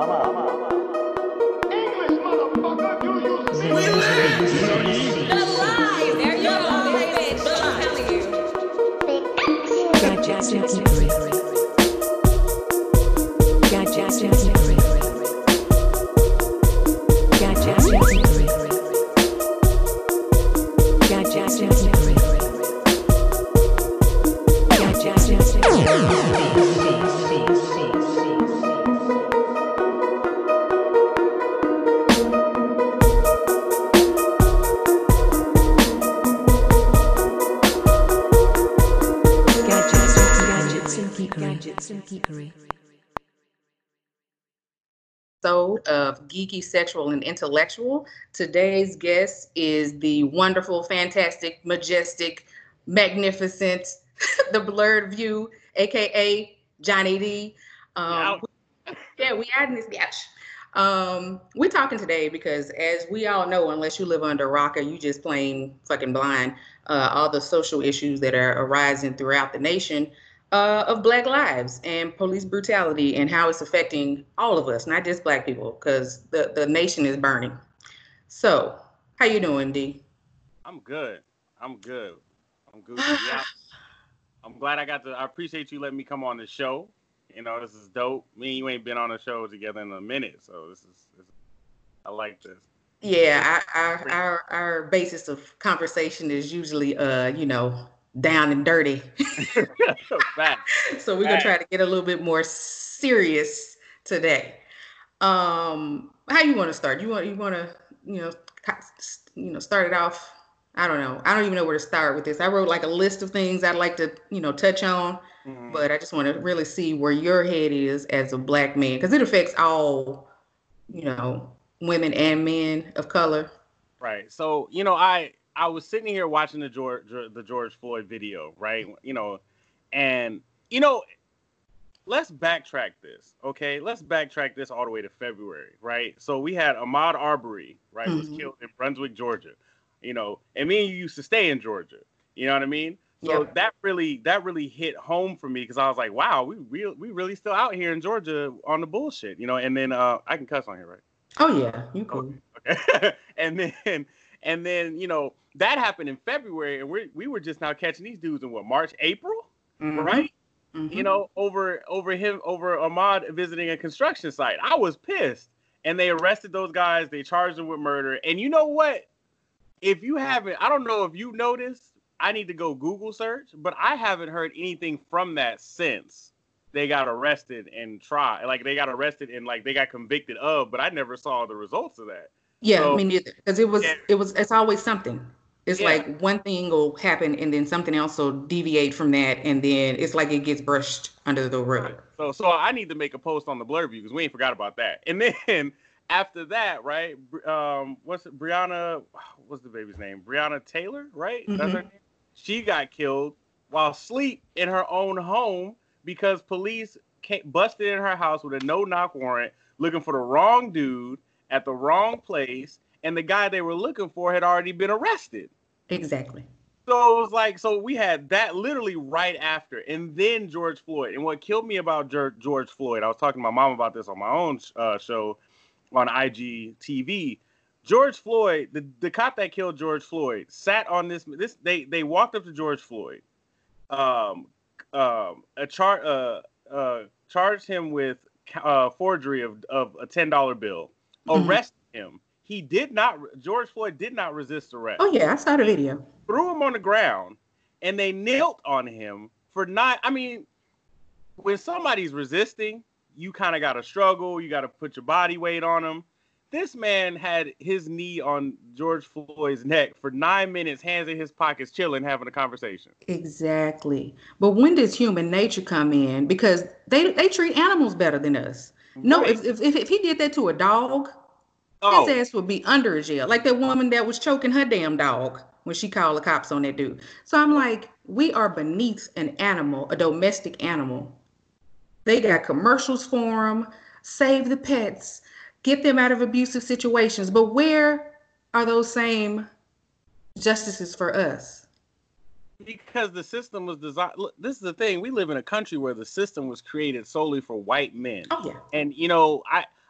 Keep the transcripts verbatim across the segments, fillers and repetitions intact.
English, motherfucker, do you see? The lies! There you go, bitch! I'm telling you. Gotcha, Simply. Gotcha, Simply. Gotcha, Simply. Gotcha, Simply. Gotcha, Episode of Geeky, Sexual, and Intellectual. Today's guest is the wonderful, fantastic, majestic, magnificent, the Blurred View, aka Johnny D. Um, yeah, we adding this bitch. Um, we're talking today because, as we all know, unless you live under a rock or you just plain fucking blind, uh, all the social issues that are arising throughout the nation. Uh, of Black lives and police brutality and how it's affecting all of us, not just Black people, because the, the nation is burning. So, how you doing, D? I'm good. I'm good. I'm good. Yeah. I'm glad I got to. I appreciate you letting me come on the show. You know, this is dope. Me and you ain't been on a show together in a minute, so this is. This, I like this. Yeah, our, our our our basis of conversation is usually, uh, you know, down and dirty. So we're gonna try to get a little bit more serious today. Um, how you want to start? You want you want to you know you know start it off? I don't know. I don't even know where to start with this. I wrote like a list of things I'd like to you know touch on, mm-hmm. but I just want to really see where your head is as a Black man, because it affects all you know women and men of color. Right. So you know I. I was sitting here watching the George the George Floyd video, right? You know, and you know, let's backtrack this, okay? Let's backtrack this all the way to February, right? So we had Ahmaud Arbery, right, mm-hmm. was killed in Brunswick, Georgia, you know, and me and you used to stay in Georgia, you know what I mean? So yep. that really that really hit home for me because I was like, wow, we real we really still out here in Georgia on the bullshit, you know. And then uh, I can cuss on here, right? Oh yeah, you cool. Okay. okay. and then. And then, you know, that happened in February, and we we were just now catching these dudes in what, March, April, mm-hmm. right? Mm-hmm. You know, over over him, over Ahmaud visiting a construction site. I was pissed. And they arrested those guys. They charged them with murder. And you know what? If you haven't, I don't know if you noticed, I need to go Google search, but I haven't heard anything from that since they got arrested and tried. Like, they got arrested and, like, they got convicted of, but I never saw the results of that. Yeah, so, me neither. Because it was, yeah. it was, it's always something. It's yeah. like one thing will happen and then something else will deviate from that, and then it's like it gets brushed under the rug. So, so I need to make a post on the Blurred View because we ain't forgot about that. And then after that, right? Um, what's it? Breonna? What's the baby's name? Breonna Taylor, right? Mm-hmm. That's her name. She got killed while asleep in her own home because police came, busted in her house with a no-knock warrant, looking for the wrong dude at the wrong place, and the guy they were looking for had already been arrested. Exactly. So it was like, so we had that literally right after, and then George Floyd. And what killed me about George Floyd, I was talking to my mom about this on my own uh, show on I G T V. George Floyd, the, the cop that killed George Floyd, sat on this. This they they walked up to George Floyd, um, um, a char uh, uh, charged him with uh, forgery of of a ten dollar bill. Arrested him. He did not, George Floyd did not resist arrest. Oh, yeah, I saw the video. Threw him on the ground, and they knelt on him for nine. I mean, when somebody's resisting, you kind of got to struggle. You got to put your body weight on them. This man had his knee on George Floyd's neck for nine minutes, hands in his pockets, chilling, having a conversation. Exactly. But when does human nature come in? Because they, they treat animals better than us. No, right. if, if if he did that to a dog, oh. his ass would be under a jail. Like that woman that was choking her damn dog when she called the cops on that dude. So I'm like, we are beneath an animal, a domestic animal. They got commercials for them, save the pets, get them out of abusive situations. But where are those same justices for us? Because the system was designed. Look, this is the thing. We live in a country where the system was created solely for white men. Oh, yeah. And, you know, I,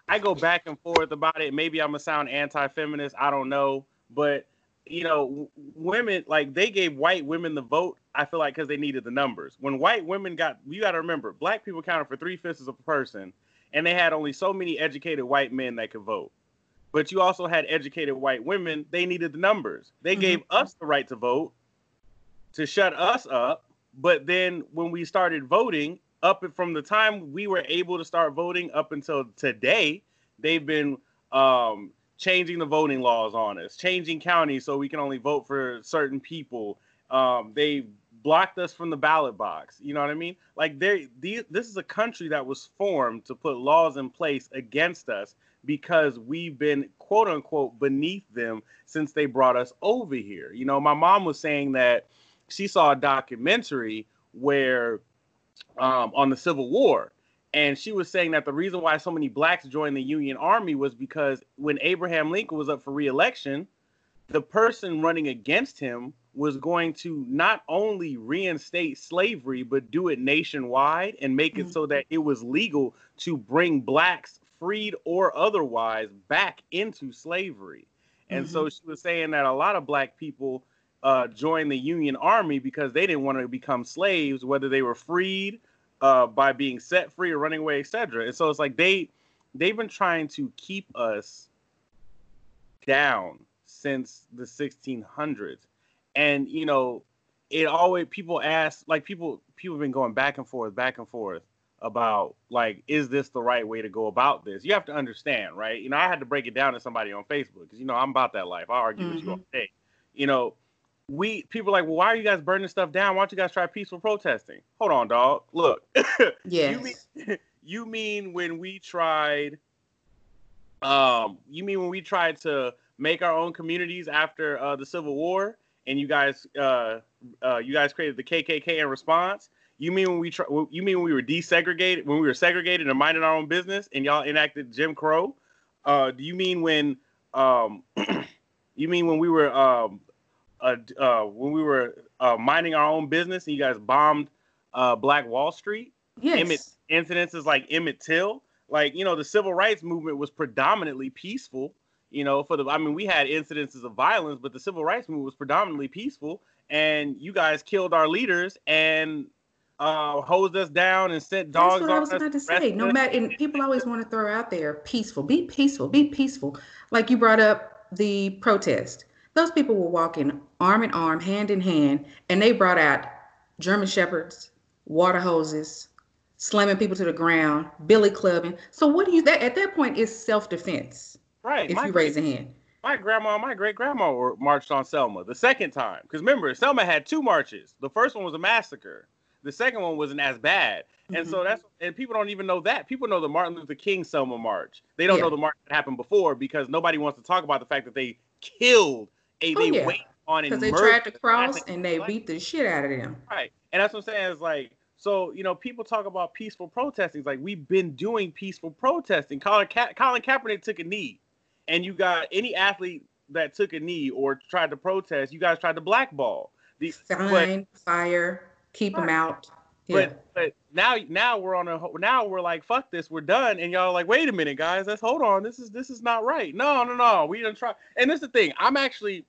I go back and forth about it. Maybe I'm gonna sound anti-feminist. I don't know, but you know, w- women like they gave white women the vote. I feel like because they needed the numbers. When white women got, you got to remember, black people counted for three fifths of a person, and they had only so many educated white men that could vote. But you also had educated white women. They needed the numbers. They mm-hmm. gave us the right to vote to shut us up. But then when we started voting, up from the time we were able to start voting up until today, they've been um, changing the voting laws on us, changing counties so we can only vote for certain people. Um, they blocked us from the ballot box. You know what I mean? Like they, these, this is a country that was formed to put laws in place against us because we've been quote unquote beneath them since they brought us over here. You know, my mom was saying that she saw a documentary where um, on the Civil War. And she was saying that the reason why so many blacks joined the Union Army was because when Abraham Lincoln was up for re-election, the person running against him was going to not only reinstate slavery, but do it nationwide and make it mm-hmm. so that it was legal to bring blacks, freed or otherwise, back into slavery. And mm-hmm. so she was saying that a lot of black people uh, joined the Union Army because they didn't want to become slaves, whether they were freed uh, by being set free or running away, et cetera. And so it's like they, they've been trying to keep us down since the sixteen hundreds. And, you know, it always, people ask, like people, people have been going back and forth, back and forth about like, is this the right way to go about this? You have to understand, right? You know, I had to break it down to somebody on Facebook because, you know, I'm about that life. I argue mm-hmm. with you all day. You know, we, people are like, well, why are you guys burning stuff down? Why don't you guys try peaceful protesting? Hold on, dog. Look, yes. you mean, you mean when we tried, um, you mean when we tried to make our own communities after uh, the Civil War? And you guys, uh, uh, you guys created the K K K in response. You mean when we try? You mean when we were desegregated, when we were segregated and minding our own business, and y'all enacted Jim Crow? Uh, do you mean when? Um, you mean when we were um, uh, uh, when we were uh, minding our own business, and you guys bombed uh, Black Wall Street? Yes. Emmett, incidences like Emmett Till, like you know, the civil rights movement was predominantly peaceful. You know, for the, I mean, we had incidences of violence, but the civil rights movement was predominantly peaceful. And you guys killed our leaders and uh, hosed us down and sent dogs. That's what I was about to say. No matter, and people always want to throw out there, peaceful, be peaceful, be peaceful. Like you brought up the protest. Those people were walking arm in arm, hand in hand, and they brought out German shepherds, water hoses, slamming people to the ground, billy clubbing. So what do you, that at that point is self-defense. Right. If my you great, raise a hand. My grandma and my great grandma were marched on Selma the second time. Because remember, Selma had two marches. The first one was a massacre. The second one wasn't as bad. Mm-hmm. And so that's, and people don't even know that. People know the Martin Luther King Selma March. They don't yeah. know the march that happened before because nobody wants to talk about the fact that they killed a, oh, they yeah. waited on and because they tried to cross and they beat the shit out of them. Right. And that's what I'm saying is like, so, you know, people talk about peaceful protesting. It's like, we've been doing peaceful protesting. Colin, Ka- Colin Kaepernick took a knee. And you got any athlete that took a knee or tried to protest, you guys tried to blackball. The, Fine, but, fire, keep right. them out. Yeah. But, but now, now we're on a now we're like, fuck this, we're done. And y'all are like, wait a minute, guys, let's hold on. This is this is not right. No, no, no. We didn't try. And this is the thing. I'm actually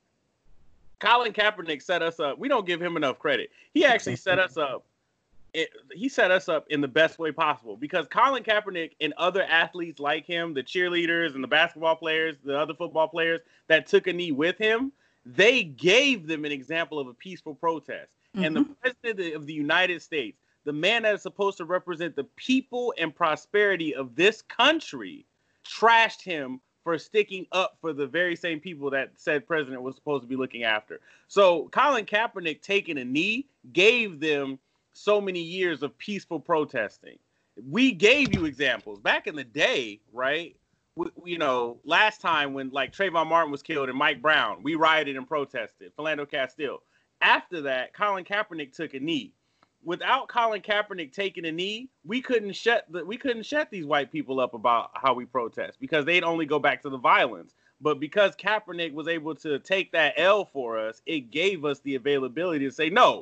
Colin Kaepernick set us up. We don't give him enough credit. He actually set us up. It, he set us up in the best way possible because Colin Kaepernick and other athletes like him, the cheerleaders and the basketball players, the other football players that took a knee with him, they gave them an example of a peaceful protest. Mm-hmm. And the president of the United States, the man that is supposed to represent the people and prosperity of this country, trashed him for sticking up for the very same people that said president was supposed to be looking after. So Colin Kaepernick taking a knee gave them so many years of peaceful protesting. We gave you examples back in the day, right? We, you know, last time when like Trayvon Martin was killed and Mike Brown, we rioted and protested. Philando Castile. After that, Colin Kaepernick took a knee. Without Colin Kaepernick taking a knee, we couldn't shut the, we couldn't shut these white people up about how we protest because they'd only go back to the violence. But because Kaepernick was able to take that L for us, it gave us the availability to say no.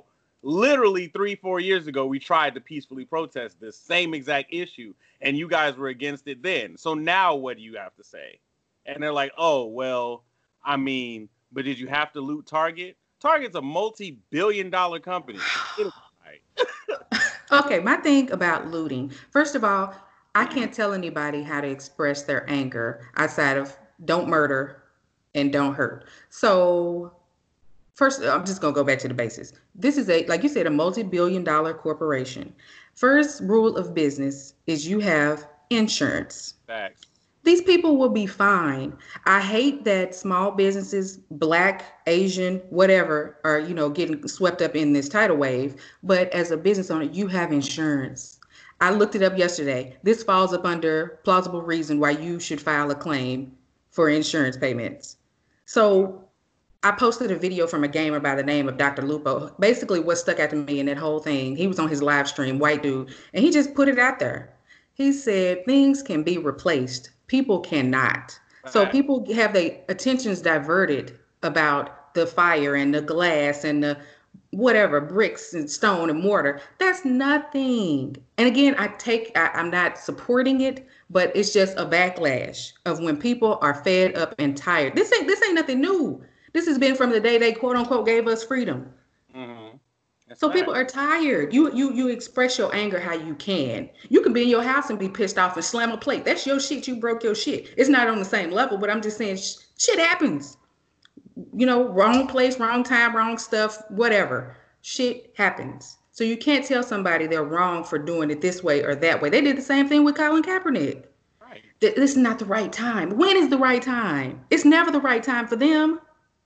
literally three, four years ago, we tried to peacefully protest this same exact issue, and you guys were against it then. So now what do you have to say? And they're like, oh, well, I mean, but did you have to loot Target? Target's a multi-billion dollar company. Right. Okay, my thing about looting, first of all, I can't tell anybody how to express their anger outside of don't murder and don't hurt. So first, I'm just going to go back to the basics. This is a, like you said, a multi-billion dollar corporation. First rule of business is you have insurance. Facts. These people will be fine. I hate that small businesses, Black, Asian, whatever, are, you know, getting swept up in this tidal wave. But as a business owner, you have insurance. I looked it up yesterday. This falls up under plausible reason why you should file a claim for insurance payments. So I posted a video from a gamer by the name of Doctor Lupo. Basically, what stuck out to me in that whole thing, he was on his live stream, white dude, and he just put it out there. He said things can be replaced. People cannot. So people have their attentions diverted about the fire and the glass and the whatever, bricks and stone and mortar. That's nothing. And again, I take, I, I'm not supporting it, but it's just a backlash of when people are fed up and tired. This ain't, this ain't nothing new. This has been from the day they quote unquote gave us freedom. Mm-hmm. So people are tired. You you you express your anger how you can. You can be in your house and be pissed off and slam a plate. That's your shit. You broke your shit. It's not on the same level, but I'm just saying sh- shit happens. You know, wrong place, wrong time, wrong stuff, whatever. Shit happens. So you can't tell somebody they're wrong for doing it this way or that way. They did the same thing with Colin Kaepernick. Right. Th- This is not the right time. When is the right time? It's never the right time for them.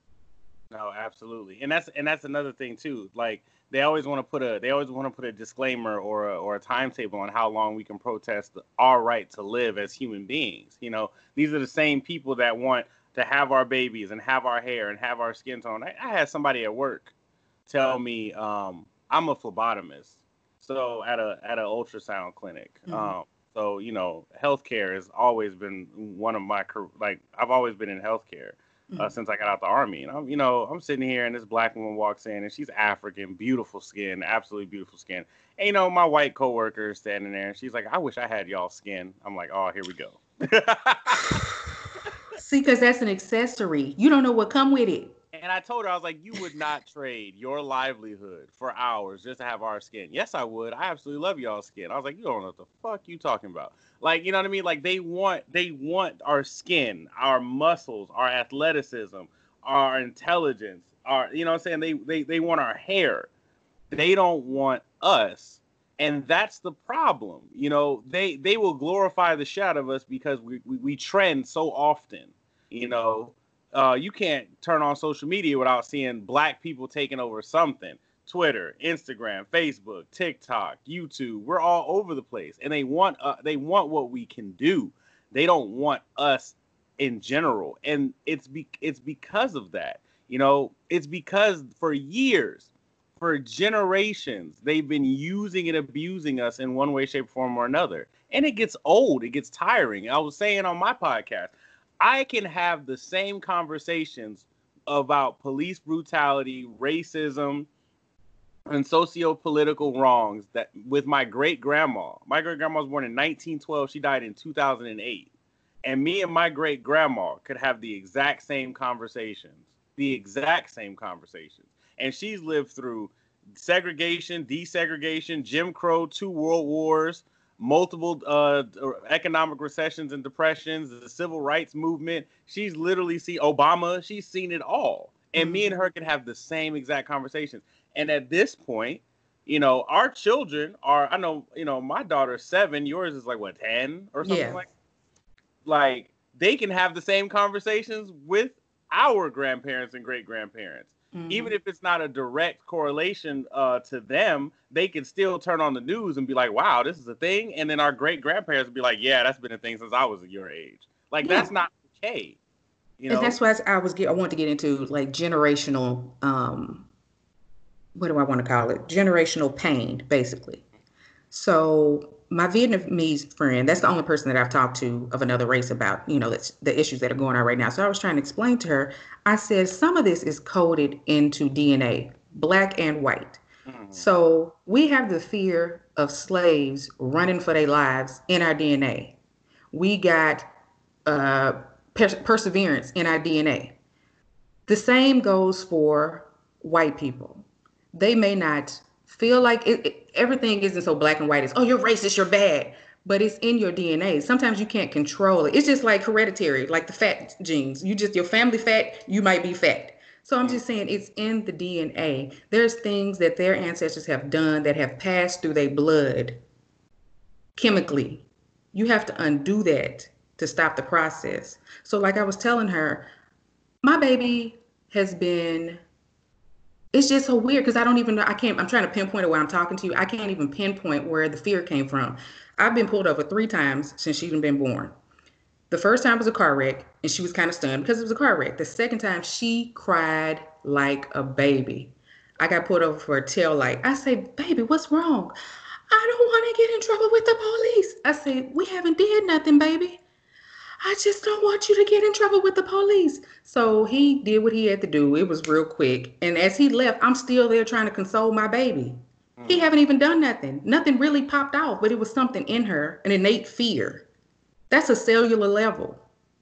No, absolutely. And that's and that's another thing too. Like they always want to put a they always want to put a disclaimer or a, or a timetable on how long we can protest our right to live as human beings. You know, these are the same people that want to have our babies and have our hair and have our skin tone. I, I had somebody at work tell me um, I'm a phlebotomist, so at a at an ultrasound clinic. Mm-hmm. Um, so you know, healthcare has always been one of my like I've always been in healthcare. Uh, mm-hmm. Since I got out the army, and I'm, you know, I'm sitting here, and this black woman walks in, and she's African, beautiful skin, absolutely beautiful skin. And you know, my white coworker is standing there, and she's like, "I wish I had y'all skin." I'm like, "Oh, here we go." See, because that's an accessory. You don't know what come with it. And I told her, I was like, "You would not trade your livelihood for hours just to have our skin." Yes, I would. I absolutely love y'all skin. I was like, "You don't know what the fuck you talking about." Like, you know what I mean? Like they want, they want our skin, our muscles, our athleticism, our intelligence, our, you know what I'm saying? They, they, they want our hair. They don't want us. And that's the problem. You know, they, they will glorify the shit out of us because we, we, we trend so often, you know. Uh, you can't turn on social media without seeing black people taking over something. Twitter, Instagram, Facebook, TikTok, YouTube, we're all over the place. And they want uh, they want what we can do. They don't want us in general. And it's be- it's because of that. You know, it's because for years, for generations, they've been using and abusing us in one way, shape, form, or another. And it gets old. It gets tiring. I was saying on my podcast, I can have the same conversations about police brutality, racism, and socio-political wrongs that with my great-grandma. My great-grandma was born in nineteen twelve. She died in two thousand eight. And me and my great-grandma could have the exact same conversations. The exact same conversations. And she's lived through segregation, desegregation, Jim Crow, two world wars, multiple uh, economic recessions and depressions, the civil rights movement. She's literally seen Obama. She's seen it all. And mm-hmm. me and her could have the same exact conversations. And at this point, you know, our children are, I know, you know, my daughter's seven, yours is like, what, ten or something yeah. like that? Like, they can have the same conversations with our grandparents and great-grandparents. Mm-hmm. Even if it's not a direct correlation uh, to them, they can still turn on the news and be like, wow, this is a thing. And then our great-grandparents would be like, yeah, that's been a thing since I was your age. Like, yeah. that's not okay. You know? And that's why I was I want to get into, like, generational um what do I want to call it? Generational pain, basically. So my Vietnamese friend, that's the only person that I've talked to of another race about, you know, that's the issues that are going on right now. So I was trying to explain to her, I said, some of this is coded into D N A, black and white. Mhm. So we have the fear of slaves running for their lives in our D N A. We got uh, pers- perseverance in our D N A. The same goes for white people. They may not feel like it, it- everything isn't so black and white. It's, oh, you're racist, you're bad. But it's in your D N A. Sometimes you can't control it. It's just like hereditary, like the fat genes. You just, your family fat, you might be fat. So I'm just saying it's in the D N A. There's things that their ancestors have done that have passed through their blood chemically. You have to undo that to stop the process. So, like I was telling her, my baby has been, it's just so weird because I don't even know, I can't, I'm trying to pinpoint it while I'm talking to you. I can't even pinpoint where the fear came from. I've been pulled over three times since she's been born. The first time was a car wreck and she was kind of stunned because it was a car wreck. The second time she cried like a baby. I got pulled over for a tail light. I say, baby, what's wrong? I don't want to get in trouble with the police. I said, we haven't did nothing, baby. I just don't want you to get in trouble with the police. So he did what he had to do. It was real quick. And as he left, I'm still there trying to console my baby. Mm. He haven't even done nothing. Nothing really popped off, but it was something in her, an innate fear. That's a cellular level.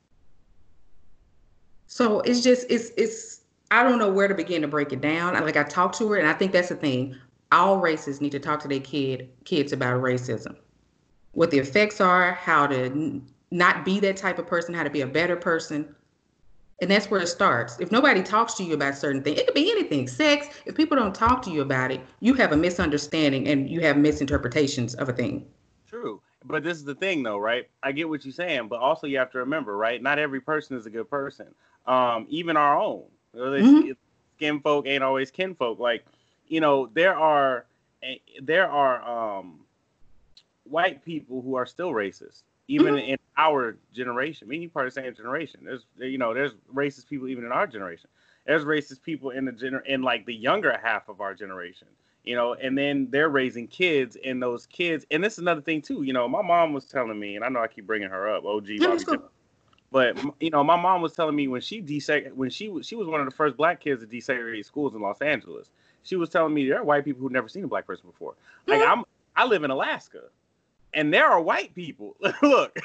So it's just, it's, it's, I don't know where to begin to break it down. Like I talked to her, and I think that's the thing. All races need to talk to their kid, kids about racism, what the effects are, how to not be that type of person, how to be a better person. And that's where it starts. If nobody talks to you about certain things, it could be anything, sex. If people don't talk to you about it, you have a misunderstanding and you have misinterpretations of a thing. True. But this is the thing, though, right? I get what you're saying, but also you have to remember, right? Not every person is a good person. Um, even our own. Mm-hmm. Skin folk ain't always kinfolk. Like, you know, there are there are um, white people who are still racist, even mm-hmm. in our generation. I mean, you're part of the same generation. There's, you know, there's racist people even in our generation. There's racist people in the gener in like the younger half of our generation. You know, and then they're raising kids, and those kids, and this is another thing too. You know, my mom was telling me, and I know I keep bringing her up, O G Bobby, cool. But you know, my mom was telling me when she deseg when she was she was one of the first black kids to desegregate schools in Los Angeles. She was telling me there are white people who've never seen a black person before. Like I'm, I live in Alaska, and there are white people. Look,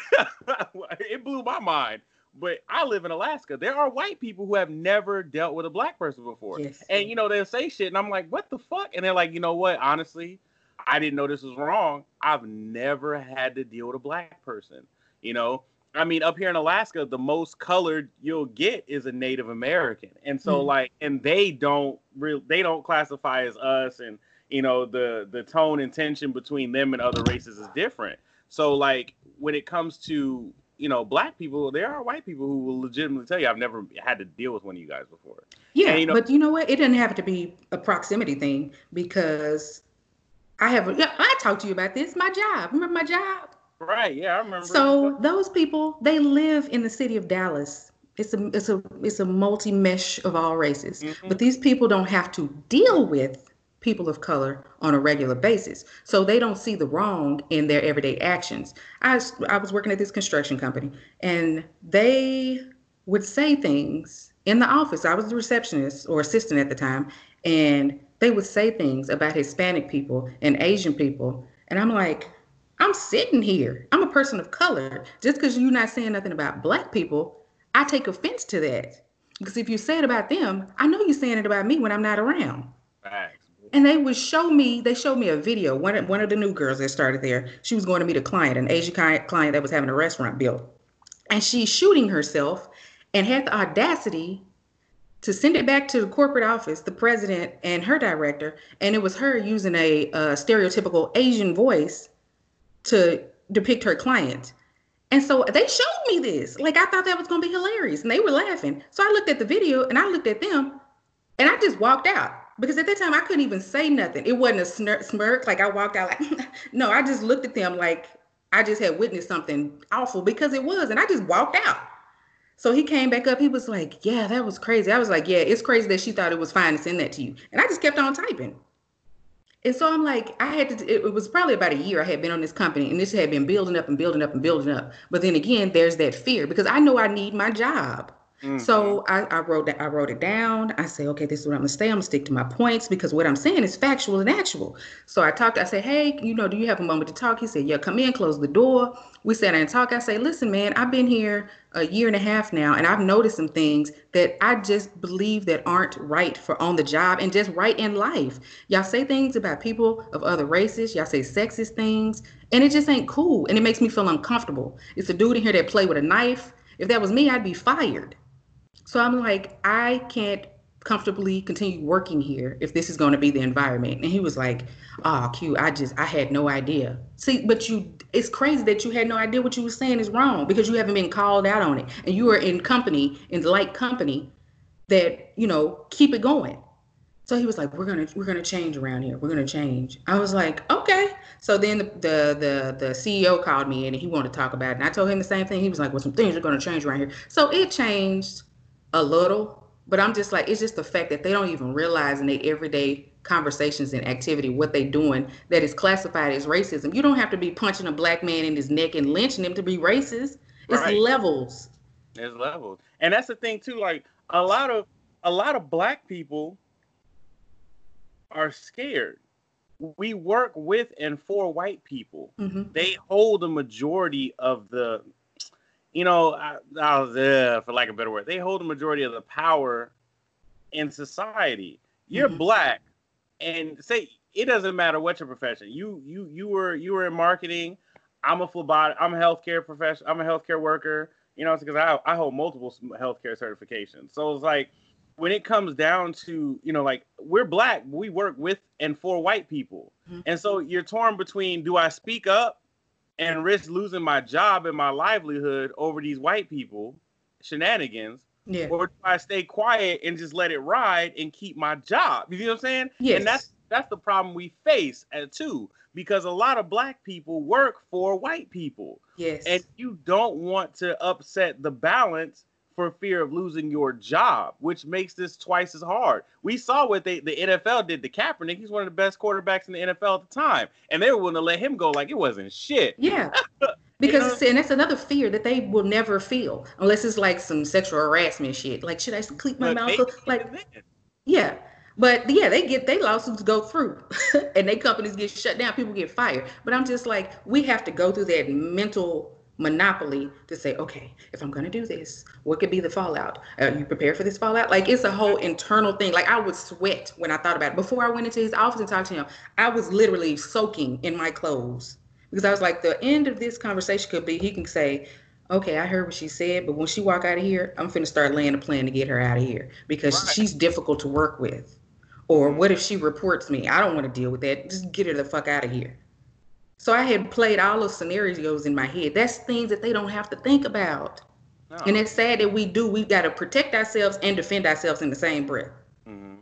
it blew my mind. But I live in Alaska. There are white people who have never dealt with a black person before. Yes. And, you know, they'll say shit, and I'm like, what the fuck? And they're like, you know what? Honestly, I didn't know this was wrong. I've never had to deal with a black person. You know? I mean, up here in Alaska, the most colored you'll get is a Native American. And so, mm-hmm. like, and they don't really, they don't classify as us. And, you know, the, the tone and tension between them and other races is different. So, like, when it comes to, you know, black people, there are white people who will legitimately tell you, I've never had to deal with one of you guys before. Yeah, and, you know, but you know what? It doesn't have to be a proximity thing because I have, yeah, I talked to you about this, my job. Remember my job? Right, yeah, I remember. So those people, they live in the city of Dallas. It's a, it's a, it's a multi-mesh of all races. Mm-hmm. But these people don't have to deal with people of color on a regular basis. So they don't see the wrong in their everyday actions. I, I was working at this construction company and they would say things in the office. I was the receptionist or assistant at the time. And they would say things about Hispanic people and Asian people. And I'm like, I'm sitting here. I'm a person of color. Just because you're not saying nothing about black people, I take offense to that. Because if you say it about them, I know you're saying it about me when I'm not around. Right. And they would show me, they showed me a video. One of, one of the new girls that started there, she was going to meet a client, an Asian client that was having a restaurant built. And she's shooting herself and had the audacity to send it back to the corporate office, the president and her director. And it was her using a, a stereotypical Asian voice to depict her client. And so they showed me this. Like, I thought that was going to be hilarious. And they were laughing. So I looked at the video and I looked at them and I just walked out. Because at that time, I couldn't even say nothing. It wasn't a smirk. Like, I walked out like, no, I just looked at them like I just had witnessed something awful because it was. And I just walked out. So he came back up. He was like, yeah, that was crazy. I was like, yeah, it's crazy that she thought it was fine to send that to you. And I just kept on typing. And so I'm like, I had to, it was probably about a year I had been on this company. And this had been building up and building up and building up. But then again, there's that fear because I know I need my job. Mhm. So I, I wrote that I wrote it down. I say, okay, this is what I'm gonna stay. I'm gonna stick to my points because what I'm saying is factual and actual. So I talked. I said, hey, you know, do you have a moment to talk? He said, yeah, come in, close the door. We sat down and talked. I say, listen, man, I've been here a year and a half now, and I've noticed some things that I just believe that aren't right for on the job and just right in life. Y'all say things about people of other races. Y'all say sexist things, and it just ain't cool, and it makes me feel uncomfortable. It's a dude in here that play with a knife. If that was me, I'd be fired. So I'm like, I can't comfortably continue working here if this is going to be the environment. And he was like, oh, Q, I just, I had no idea. See, but you, it's crazy that you had no idea what you were saying is wrong because you haven't been called out on it. And you are in company, in light company that, you know, keep it going. So he was like, we're going to, we're going to change around here. We're going to change. I was like, okay. So then the, the, the, the C E O called me in and he wanted to talk about it. And I told him the same thing. He was like, well, some things are going to change around here. So it changed a little, but I'm just like, it's just the fact that they don't even realize in their everyday conversations and activity what they're doing that is classified as racism. You don't have to be punching a black man in his neck and lynching him to be racist. It's Right. levels. There's levels, and that's the thing too. Like a lot of a lot of black people are scared. We work with and for white people. Mm-hmm. They hold the majority of the, you know, I, I was, uh, for lack of a better word, they hold the majority of the power in society. You're Mhm. black, and say it doesn't matter what your profession. You you you were you were in marketing. I'm a phlebotomist. I'm a healthcare professional. I'm a healthcare worker. You know, it's because I I hold multiple healthcare certifications. So it's like when it comes down to, you know, like we're black, we work with and for white people, Mhm. and so you're torn between, do I speak up and risk losing my job and my livelihood over these white people shenanigans, Yeah. or do I stay quiet and just let it ride and keep my job? You see what I'm saying? Yes. And that's that's the problem we face uh, too, because a lot of black people work for white people, Yes. and you don't want to upset the balance for fear of losing your job, which makes this twice as hard. We saw what they the N F L did to Kaepernick. He's one of the best quarterbacks in the N F L at the time, and they were willing to let him go like it wasn't shit. Yeah. You Because know? see, and that's another fear that they will never feel unless it's like some sexual harassment shit. Like, should I click my But mouth? maybe Like, even then. yeah. But yeah, they get they lawsuits go through and they companies get shut down, people get fired. But I'm just like, we have to go through that mental monopoly to say, okay, if I'm gonna do this, what could be the fallout? Are you prepared for this fallout? Like it's a whole internal thing. Like I would sweat when I thought about it. Before I went into his office and talked to him, I was literally soaking in my clothes. Because I was like, the end of this conversation could be he can say, okay, I heard what she said, but when she walk out of here, I'm finna start laying a plan to get her out of here because Right. she's difficult to work with. Or what if she reports me? I don't want to deal with that. Just get her the fuck out of here. So I had played all those scenarios in my head. That's things that they don't have to think about. No. And it's sad that we do. We've got to protect ourselves and defend ourselves in the same breath. Mhm.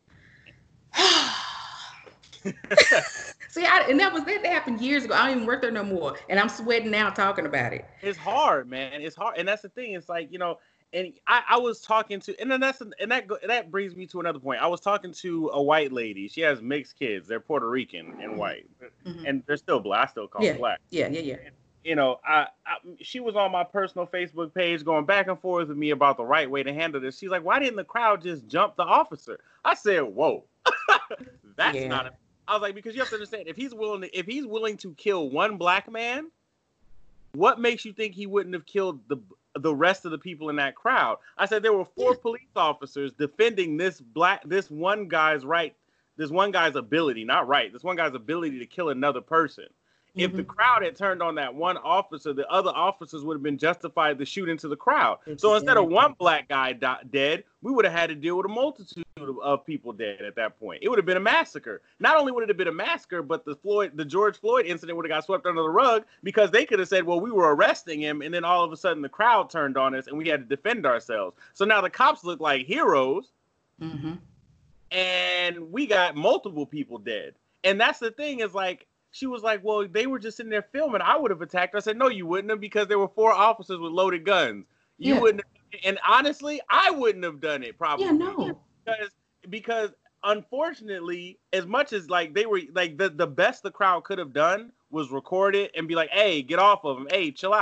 See, I, and that was that happened years ago. I don't even work there no more, and I'm sweating now talking about it. It's hard, man. It's hard, and that's the thing. It's like, you know, and I, I was talking to, and then that's and that go, that brings me to another point. I was talking to a white lady. She has mixed kids. They're Puerto Rican and white, Mhm. and they're still black. I still call Yeah, them black. yeah, yeah, yeah. You know, I, I she was on my personal Facebook page going back and forth with me about the right way to handle this. She's like, "Why didn't the crowd just jump the officer?" I said, "Whoa, that's Yeah. not." A, I was like, because you have to understand, if he's willing to, if he's willing to kill one black man, what makes you think he wouldn't have killed the the rest of the people in that crowd? I said there were four Yeah. police officers defending this black, this one guy's right, this one guy's ability, not right, this one guy's ability to kill another person. If the Mhm. crowd had turned on that one officer, the other officers would have been justified to shoot into the crowd. So instead of Exactly. one black guy di- dead, we would have had to deal with a multitude of, of people dead at that point. It would have been a massacre. Not only would it have been a massacre, but the Floyd, the George Floyd incident would have got swept under the rug because they could have said, well, we were arresting him, and then all of a sudden the crowd turned on us and we had to defend ourselves. So now the cops look like heroes, Mhm. and we got multiple people dead. And that's the thing, is like, she was like, well, they were just sitting there filming. I would have attacked her. I said, no, you wouldn't have, because there were four officers with loaded guns. You Yeah. wouldn't have, and honestly, I wouldn't have done it probably. Yeah, no. Because because unfortunately, as much as like they were like the, the best the crowd could have done was record it and be like, hey, get off of him. Hey, chill out.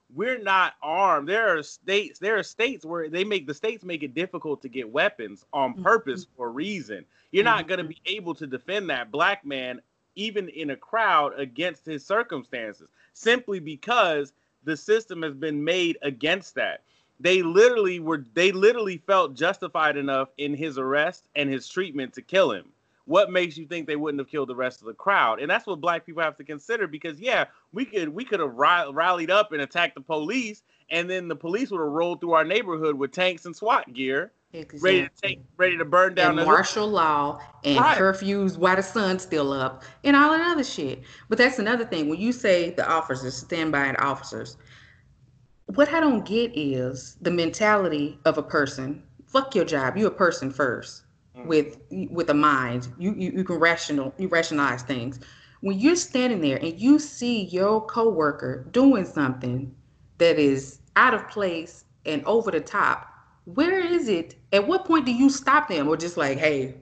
we're not armed. There are states, there are states where they make the states make it difficult to get weapons on purpose for a reason. You're not going to be able to defend that black man, even in a crowd, against his circumstances, simply because the system has been made against that. They literally were, they literally felt justified enough in his arrest and his treatment to kill him. What makes you think they wouldn't have killed the rest of the crowd? And that's what black people have to consider, because yeah, we could we could have rallied up and attacked the police, and then the police would have rolled through our neighborhood with tanks and SWAT gear, exactly. ready to take, ready to burn down and the martial law and right. curfews while the sun's still up and all that other shit. But that's another thing. When you say the officers, stand by the officers, what I don't get is the mentality of a person. Fuck your job. You a person first. With with a mind, you, you you can rational you rationalize things. When you're standing there and you see your coworker doing something that is out of place and over the top, where is it? At what point do you stop them, or just like, hey,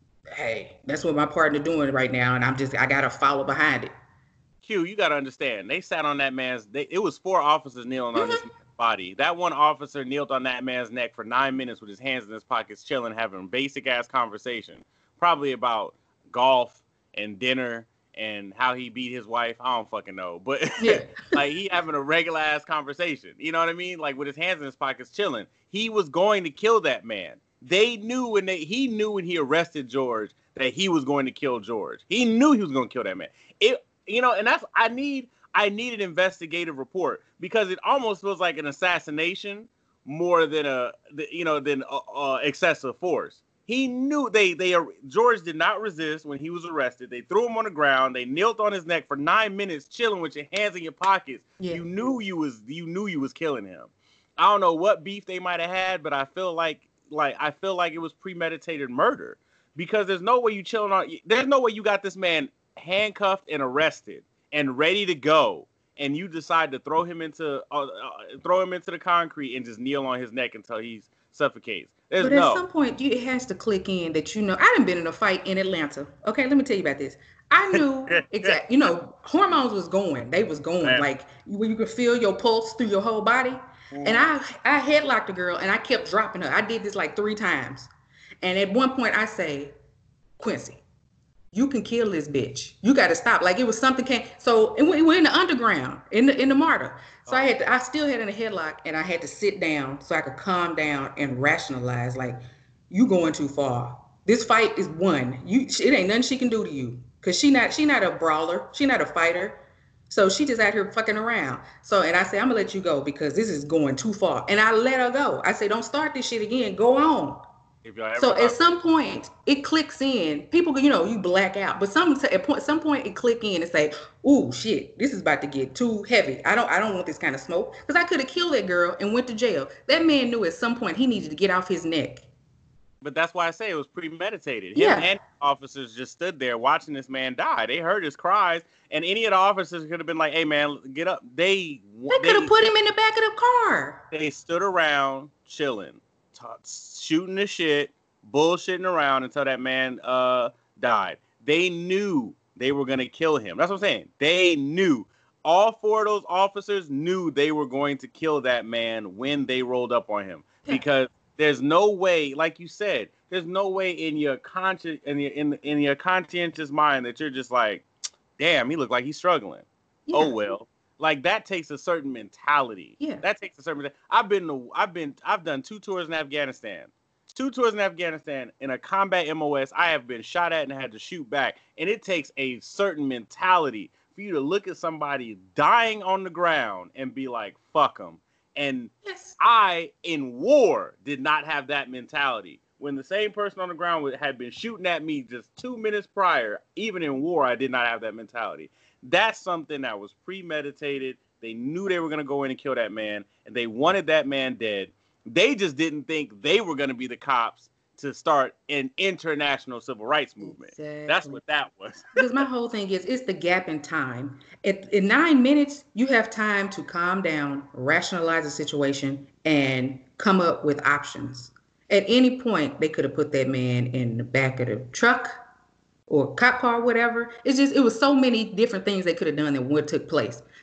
hey, that's what my partner doing right now, and I'm just I gotta follow behind it. Q, you gotta understand. They sat on that man's. They, it was four officers kneeling on his body. That one officer kneeled on that man's neck for nine minutes with his hands in his pockets, chilling, having basic ass conversation, probably about golf and dinner and how he beat his wife. I don't fucking know, but yeah. like he having a regular ass conversation. You know what I mean? Like with his hands in his pockets, chilling. He was going to kill that man. They knew when they he knew when he arrested George that he was going to kill George. He knew he was going to kill that man. It you know, and that's I need. I need an investigative report, because it almost feels like an assassination more than a, you know, than a, a excessive force. He knew they, they, George did not resist when he was arrested. They threw him on the ground. They knelt on his neck for nine minutes, chilling with your hands in your pockets. Yeah. You knew you was, you knew you was killing him. I don't know what beef they might have had, but I feel like, like, I feel like it was premeditated murder, because there's no way you chilling on, there's no way you got this man handcuffed and arrested and ready to go, and you decide to throw him into uh, uh, throw him into the concrete and just kneel on his neck until he suffocates. There's but at no. some point, you, it has to click in that, you know, I done been in a fight in Atlanta. Okay, let me tell you about this. I knew exactly, you know, hormones was going. They was going. Man. Like, when you could feel your pulse through your whole body. Mm. And I, I headlocked a girl, and I kept dropping her. I did this like three times. And at one point, I say, Quincy, you can kill this bitch. You got to stop. Like, it was something came. So and we were in the underground, in the in the MARTA. So oh. I had to, I still had in a headlock, and I had to sit down so I could calm down and rationalize. Like, you going too far. This fight is won. You, it ain't nothing she can do to you, cause she not she not a brawler. She not a fighter. So she just out here fucking around. So and I say, I'm gonna let you go because this is going too far. And I let her go. I say, don't start this shit again. Go on. So at some point it clicks in. People, you know, you black out, but some at point, some point it click in and say, "Ooh, shit, this is about to get too heavy. I don't, I don't want this kind of smoke." Because I could have killed that girl and went to jail. That man knew at some point he needed to get off his neck. But that's why I say it was premeditated. Him yeah. and officers just stood there watching this man die. They heard his cries, and any of the officers could have been like, "Hey, man, get up." They they could have put him in the back of the car. They stood around chilling, t- shooting the shit, bullshitting around until that man uh died. They knew they were gonna kill him. That's what I'm saying. They knew. All four of those officers knew they were going to kill that man when they rolled up on him, yeah. because there's no way, like you said, there's no way in your conscious in your in, in your conscientious mind that you're just like, damn, he looked like he's struggling. Yeah. Oh well. Like, that takes a certain mentality. Yeah. That takes a certain I've been to, I've been I've done two tours in Afghanistan. Two tours in Afghanistan. In a combat M O S, I have been shot at and had to shoot back. And it takes a certain mentality for you to look at somebody dying on the ground and be like, fuck them. And yes. I, in war, did not have that mentality. When the same person on the ground had been shooting at me just two minutes prior, even in war, I did not have that mentality. That's something that was premeditated. They knew they were going to go in and kill that man, and they wanted that man dead. They just didn't think they were going to be the cops to start an international civil rights movement. Exactly. That's what that was. Because my whole thing is, it's the gap in time. At, in nine minutes, you have time to calm down, rationalize the situation, and come up with options. At any point, they could have put that man in the back of the truck or cop car, whatever. It's just, it was so many different things they could have done than what took place.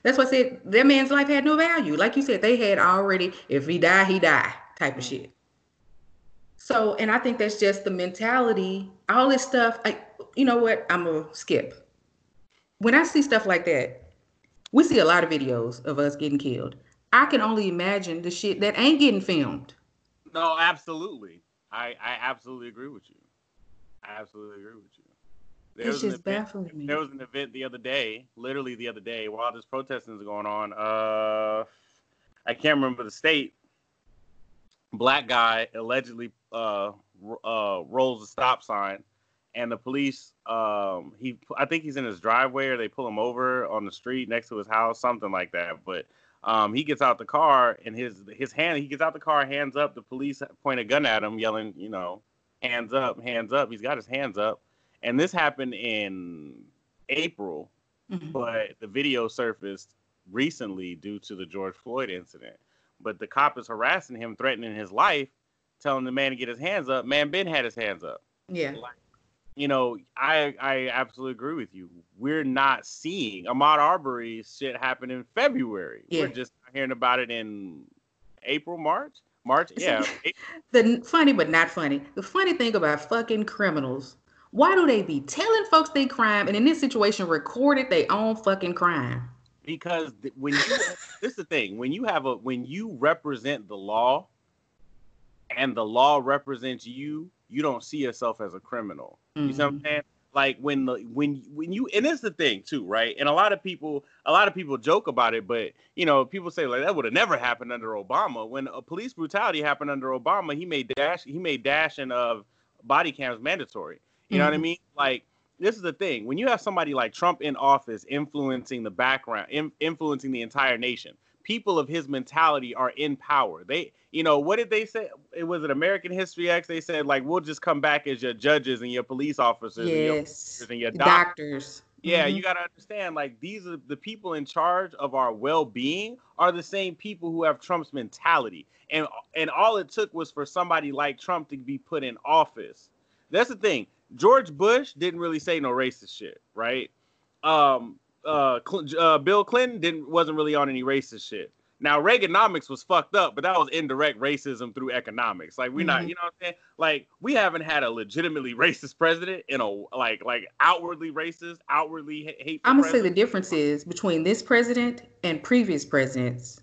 That's why I said that man's life had no value. Like you said, they had already, if he die, he die type of shit. So, and I think that's just the mentality, all this stuff. I, you know what? I'm going to skip. When I see stuff like that, we see a lot of videos of us getting killed. I can only imagine the shit that ain't getting filmed. No, absolutely. I, I absolutely agree with you. I absolutely agree with you. There It's was just an event, baffling me. There was an event the other day, literally the other day, while this protesting is going on. Uh, I can't remember the state. Black guy allegedly uh, uh, rolls a stop sign, and the police, um, he, I think he's in his driveway, or they pull him over on the street next to his house, something like that. But um, he gets out the car, and his his hand, he gets out the car, hands up. The police point a gun at him, yelling, you know, hands up, hands up. He's got his hands up. And this happened in April, mm-hmm. but the video surfaced recently due to the George Floyd incident. But the cop is harassing him, threatening his life, telling the man to get his hands up. Man, Ben had his hands up. Yeah. Like, you know, I I absolutely agree with you. We're not seeing Ahmaud Arbery's shit happen in February. Yeah. We're just hearing about it in April, March. March, yeah. The funny but not funny. The funny thing about fucking criminals, why do they be telling folks they crime and in this situation recorded their own fucking crime? Because when you, this is the thing, when you have a, when you represent the law and the law represents you, you don't see yourself as a criminal. Mm-hmm. You see what I'm saying? Like when the, when, when you, and it's the thing too, right? And a lot of people, a lot of people joke about it, but you know, people say like that would have never happened under Obama. When a police brutality happened under Obama, he made dash, he made dashing of body cams mandatory. You know mm-hmm. what I mean? Like, this is the thing. When you have somebody like Trump in office influencing the background, in, influencing the entire nation, people of his mentality are in power. They, you know, what did they say? It was an American History X. They said, like, we'll just come back as your judges and your police officers yes. and your, and your doctors. doctors. Yeah, mm-hmm. You got to understand, like, these are the people in charge of our well-being are the same people who have Trump's mentality. And, and all it took was for somebody like Trump to be put in office. That's the thing. George Bush didn't really say no racist shit, right? Um, uh, Cl- uh, Bill Clinton didn't wasn't really on any racist shit. Now Reaganomics was fucked up, but that was indirect racism through economics. Like we're mm-hmm. not, you know what I'm saying? Like we haven't had a legitimately racist president in a like like outwardly racist, outwardly ha- hateful. I'm gonna president. say the difference is between this president and previous presidents.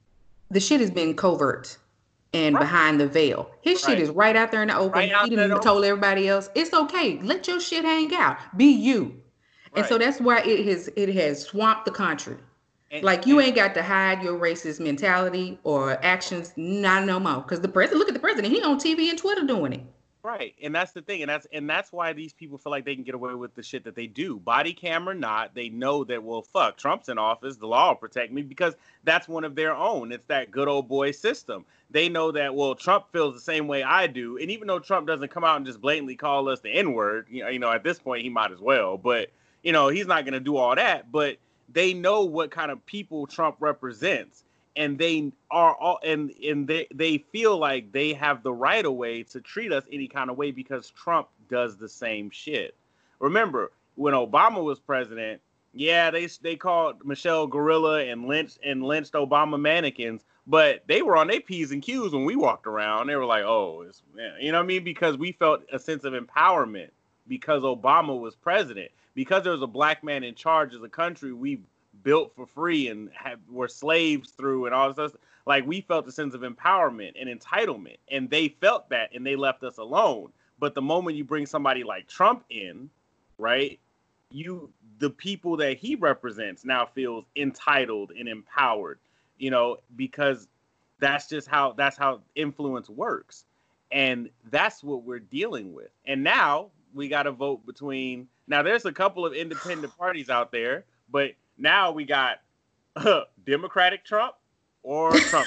The shit has been covert. And right. behind the veil. His right. shit is right out there in the open. Right he didn't even told everybody else, it's okay. Let your shit hang out. Be you. Right. And so that's why it has it has swamped the country. And, like you and, ain't got to hide your racist mentality or actions, not no more. Because the president, look at the president, he on T V and Twitter doing it. Right. And that's the thing. And that's and that's why these people feel like they can get away with the shit that they do. Body cam or not, they know that, well, fuck, Trump's in office. The law will protect me because that's one of their own. It's that good old boy system. They know that, well, Trump feels the same way I do. And even though Trump doesn't come out and just blatantly call us the N-word, you know, you know, at this point, he might as well. But, you know, he's not going to do all that. But they know what kind of people Trump represents. And they are all, and and they they feel like they have the right of way to treat us any kind of way because Trump does the same shit. Remember when Obama was president? Yeah, they they called Michelle Gorilla and lynched and lynched Obama mannequins, but they were on their P's and Q's when we walked around. They were like, oh, it's, yeah. You know what I mean? Because we felt a sense of empowerment because Obama was president. Because there was a black man in charge of the country, we built for free and have, were slaves through and all this stuff. Like we felt a sense of empowerment and entitlement, and they felt that and they left us alone. But the moment you bring somebody like Trump in, right, you the people that he represents now feels entitled and empowered, you know, because that's just how that's how influence works. And that's what we're dealing with. And now we got to vote between. Now there's a couple of independent parties out there, but now we got uh, Democratic Trump or Trump.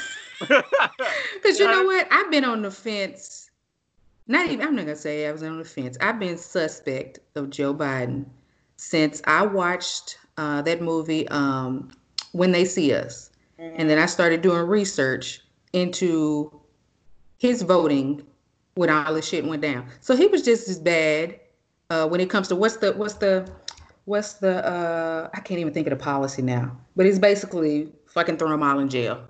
Because you know what? I've been on the fence. Not even, I'm not going to say I was on the fence. I've been suspect of Joe Biden since I watched uh, that movie, um, When They See Us. Mm-hmm. And then I started doing research into his voting when all this shit went down. So he was just as bad uh, when it comes to what's the, what's the, what's the uh I can't even think of the policy now, but it's basically fucking throw them all in jail.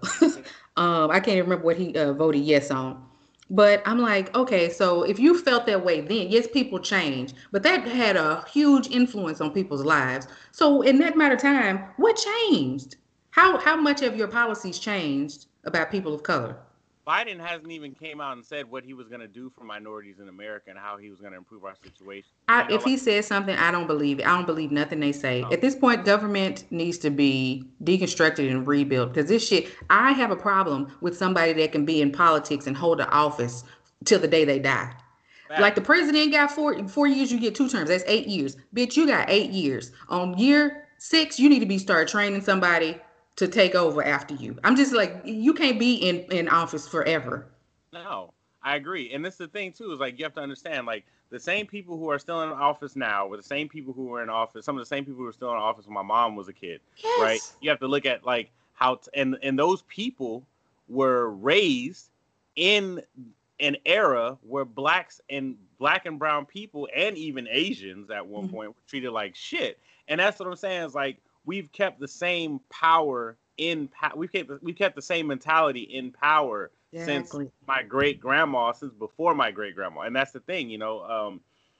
um, I can't even remember what he uh, voted yes on. But I'm like, okay, so if you felt that way then, yes, people change, but that had a huge influence on people's lives. So in that matter of time, what changed? How how much of your policies changed about people of color? Biden hasn't even came out and said what he was going to do for minorities in America and how he was going to improve our situation. I, You know, if he like, says something, I don't believe it. I don't believe nothing they say. No. At this point, government needs to be deconstructed and rebuilt because this shit, I have a problem with somebody that can be in politics and hold the office till the day they die. fact. Like the president got four four years, you get two terms. That's eight years. Bitch, you got eight years. On year six, you need to be start training somebody to take over after you. I'm just like, you can't be in, in office forever. No, I agree. And this is the thing, too, is like you have to understand, like the same people who are still in office now were the same people who were in office, some of the same people who were still in office when my mom was a kid, Yes. right? You have to look at like how, t- and, and those people were raised in an era where blacks and black and brown people and even Asians at one Mhm. point were treated like shit. And that's what I'm saying is like, we've kept the same power in power. We've kept, we've kept the same mentality in power Exactly. since my great grandma, since before my great grandma. And that's the thing, you know, um,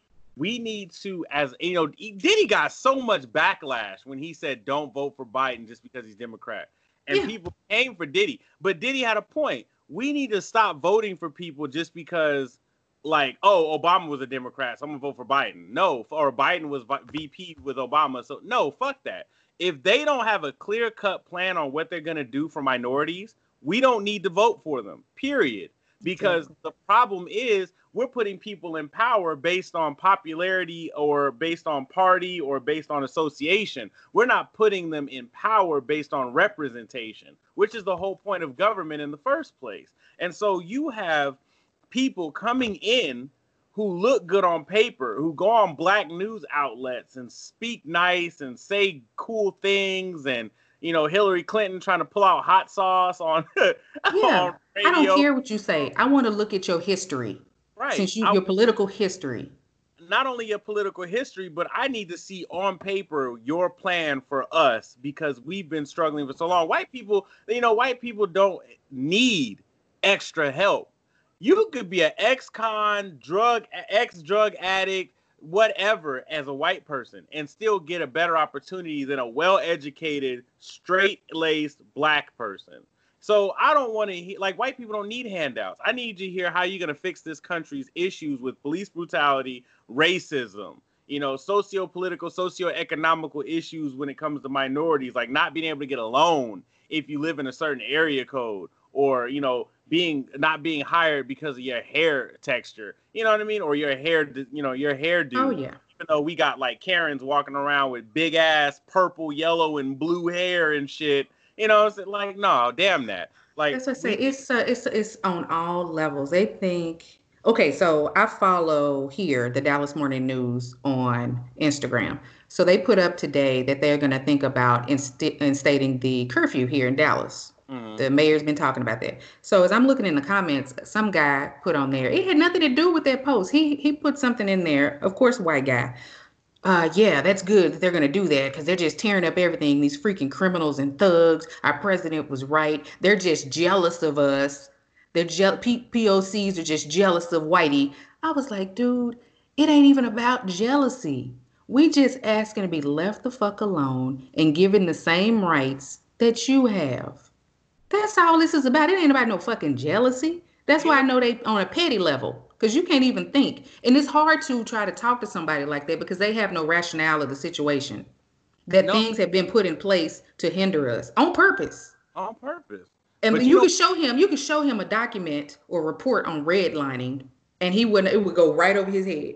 we need to, as you know, Diddy got so much backlash when he said, don't vote for Biden just because he's Democrat. And Yeah. people came for Diddy. But Diddy had a point. We need to stop voting for people just because, like, oh, Obama was a Democrat, so I'm going to vote for Biden. No, or Biden was V P with Obama. So, no, fuck that. If they don't have a clear-cut plan on what they're going to do for minorities, we don't need to vote for them, period. Because Exactly. the problem is we're putting people in power based on popularity or based on party or based on association. We're not putting them in power based on representation, which is the whole point of government in the first place. And so you have people coming in who look good on paper, who go on black news outlets and speak nice and say cool things, and you know, Hillary Clinton trying to pull out hot sauce on, Yeah. on radio. I don't care what you say. I want to look at your history. Right. Since you I- your political history. Not only your political history, but I need to see on paper your plan for us because we've been struggling for so long. White people, you know, white people don't need extra help. You could be an ex-con, drug, ex-drug addict, whatever, as a white person and still get a better opportunity than a well-educated, straight-laced black person. So I don't want to hear, like, white people don't need handouts. I need you to hear how you're going to fix this country's issues with police brutality, racism, you know, socio-political, socio-economical issues when it comes to minorities, like not being able to get a loan if you live in a certain area code, or, you know, being not being hired because of your hair texture, you know what I mean? Or your hair, you know, your hairdo. Oh yeah. Even though we got like Karens walking around with big ass purple, yellow, and blue hair and shit, you know, it's like, no, damn that. Like, That's what I say. we- It's uh, it's it's on all levels. They think. Okay, so I follow here the Dallas Morning News on Instagram. So they put up today that they're going to think about inst- instating the curfew here in Dallas. Mhm. The mayor's been talking about that. So as I'm looking in the comments, some guy put on there, it had nothing to do with that post. He he put something in there, of course, white guy. Uh, yeah, that's good that they're going to do that because they're just tearing up everything. These freaking criminals and thugs. Our president was right. They're just jealous of us. They're je- P- POCs are just jealous of Whitey. I was like, dude, it ain't even about jealousy. We just asking to be left the fuck alone and given the same rights that you have. That's all this is about. It ain't about no fucking jealousy. That's why I know they on a petty level. Because you can't even think. And it's hard to try to talk to somebody like that because they have no rationale of the situation. That No. things have been put in place to hinder us on purpose. on purpose. And But you, you know- can show him, you can show him a document or report on redlining, and he wouldn't, it would go right over his head.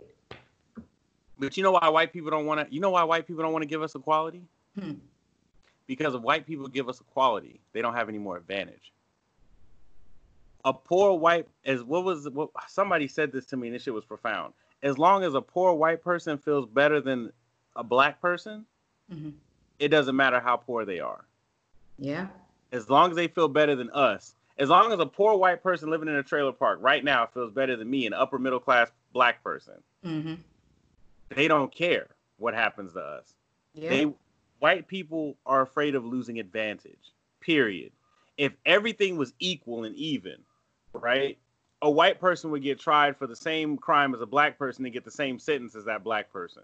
But you know why white people don't want to? You know why white people don't want to give us equality? Hmm. Because if white people give us equality, they don't have any more advantage. A poor white, as what was what somebody said this to me, and this shit was profound. As long as a poor white person feels better than a black person, Mhm. it doesn't matter how poor they are. Yeah. As long as they feel better than us, as long as a poor white person living in a trailer park right now feels better than me, an upper middle class black person, Mm-hmm. they don't care what happens to us. Yeah. They white people are afraid of losing advantage. Period. If everything was equal and even, right? A white person would get tried for the same crime as a black person and get the same sentence as that black person.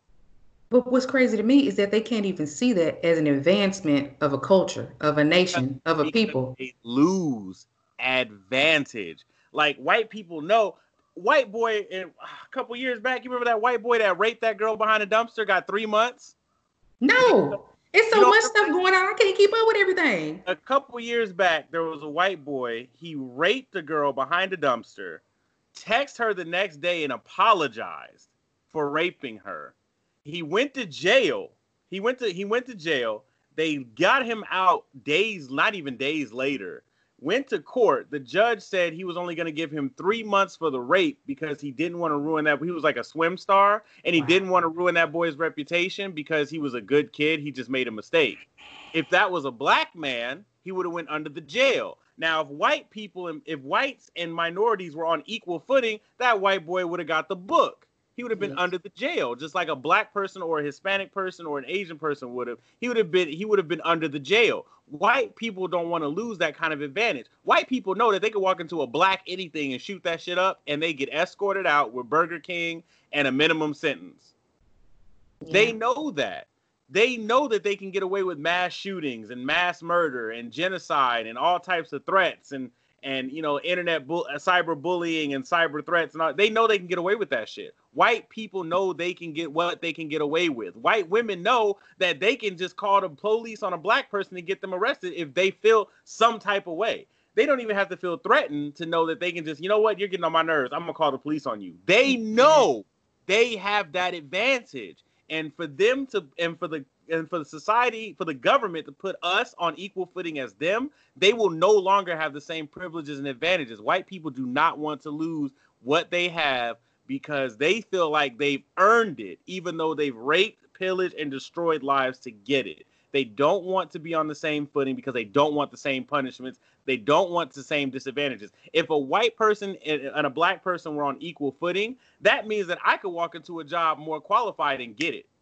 But what's crazy to me is that they can't even see that as an advancement of a culture, of a nation, of a Because people. they lose advantage. Like white people know. White boy, in, a couple years back, you remember that white boy that raped that girl behind a dumpster, got three months? No, it's so You don't much remember stuff that? going on. I can't keep up with everything. A couple years back, there was a white boy. He raped a girl behind a dumpster, texted her the next day and apologized for raping her. He went to jail. He went to he went to jail. They got him out days, not even days later. Went to court. The judge said he was only going to give him three months for the rape because he didn't want to ruin that. He was like a swim star, and he Wow. didn't want to ruin that boy's reputation because he was a good kid. He just made a mistake. If that was a black man, he would have went under the jail. Now, if white people and if whites and minorities were on equal footing, that white boy would have got the book. He would have been Yes. under the jail, just like a black person or a Hispanic person or an Asian person would have. He would have been. He would have been under the jail. White people don't want to lose that kind of advantage. White people know that they can walk into a black anything and shoot that shit up, and they get escorted out with Burger King and a minimum sentence. They Yeah. know that. They know that they can get away with mass shootings and mass murder and genocide and all types of threats and and you know internet bull- uh, cyber bullying and cyber threats and all. They know they can get away with that shit. White people know they can get what they can get away with. White women know that they can just call the police on a black person and get them arrested if they feel some type of way. They don't even have to feel threatened to know that they can just, you know what, you're getting on my nerves. I'm gonna call the police on you. They know they have that advantage. And for them to, and for the, and for the society, for the government to put us on equal footing as them, they will no longer have the same privileges and advantages. White people do not want to lose what they have because they feel like they've earned it, even though they've raped, pillaged, and destroyed lives to get it. They don't want to be on the same footing because they don't want the same punishments. They don't want the same disadvantages. If a white person and a black person were on equal footing, that means that I could walk into a job more qualified and get it.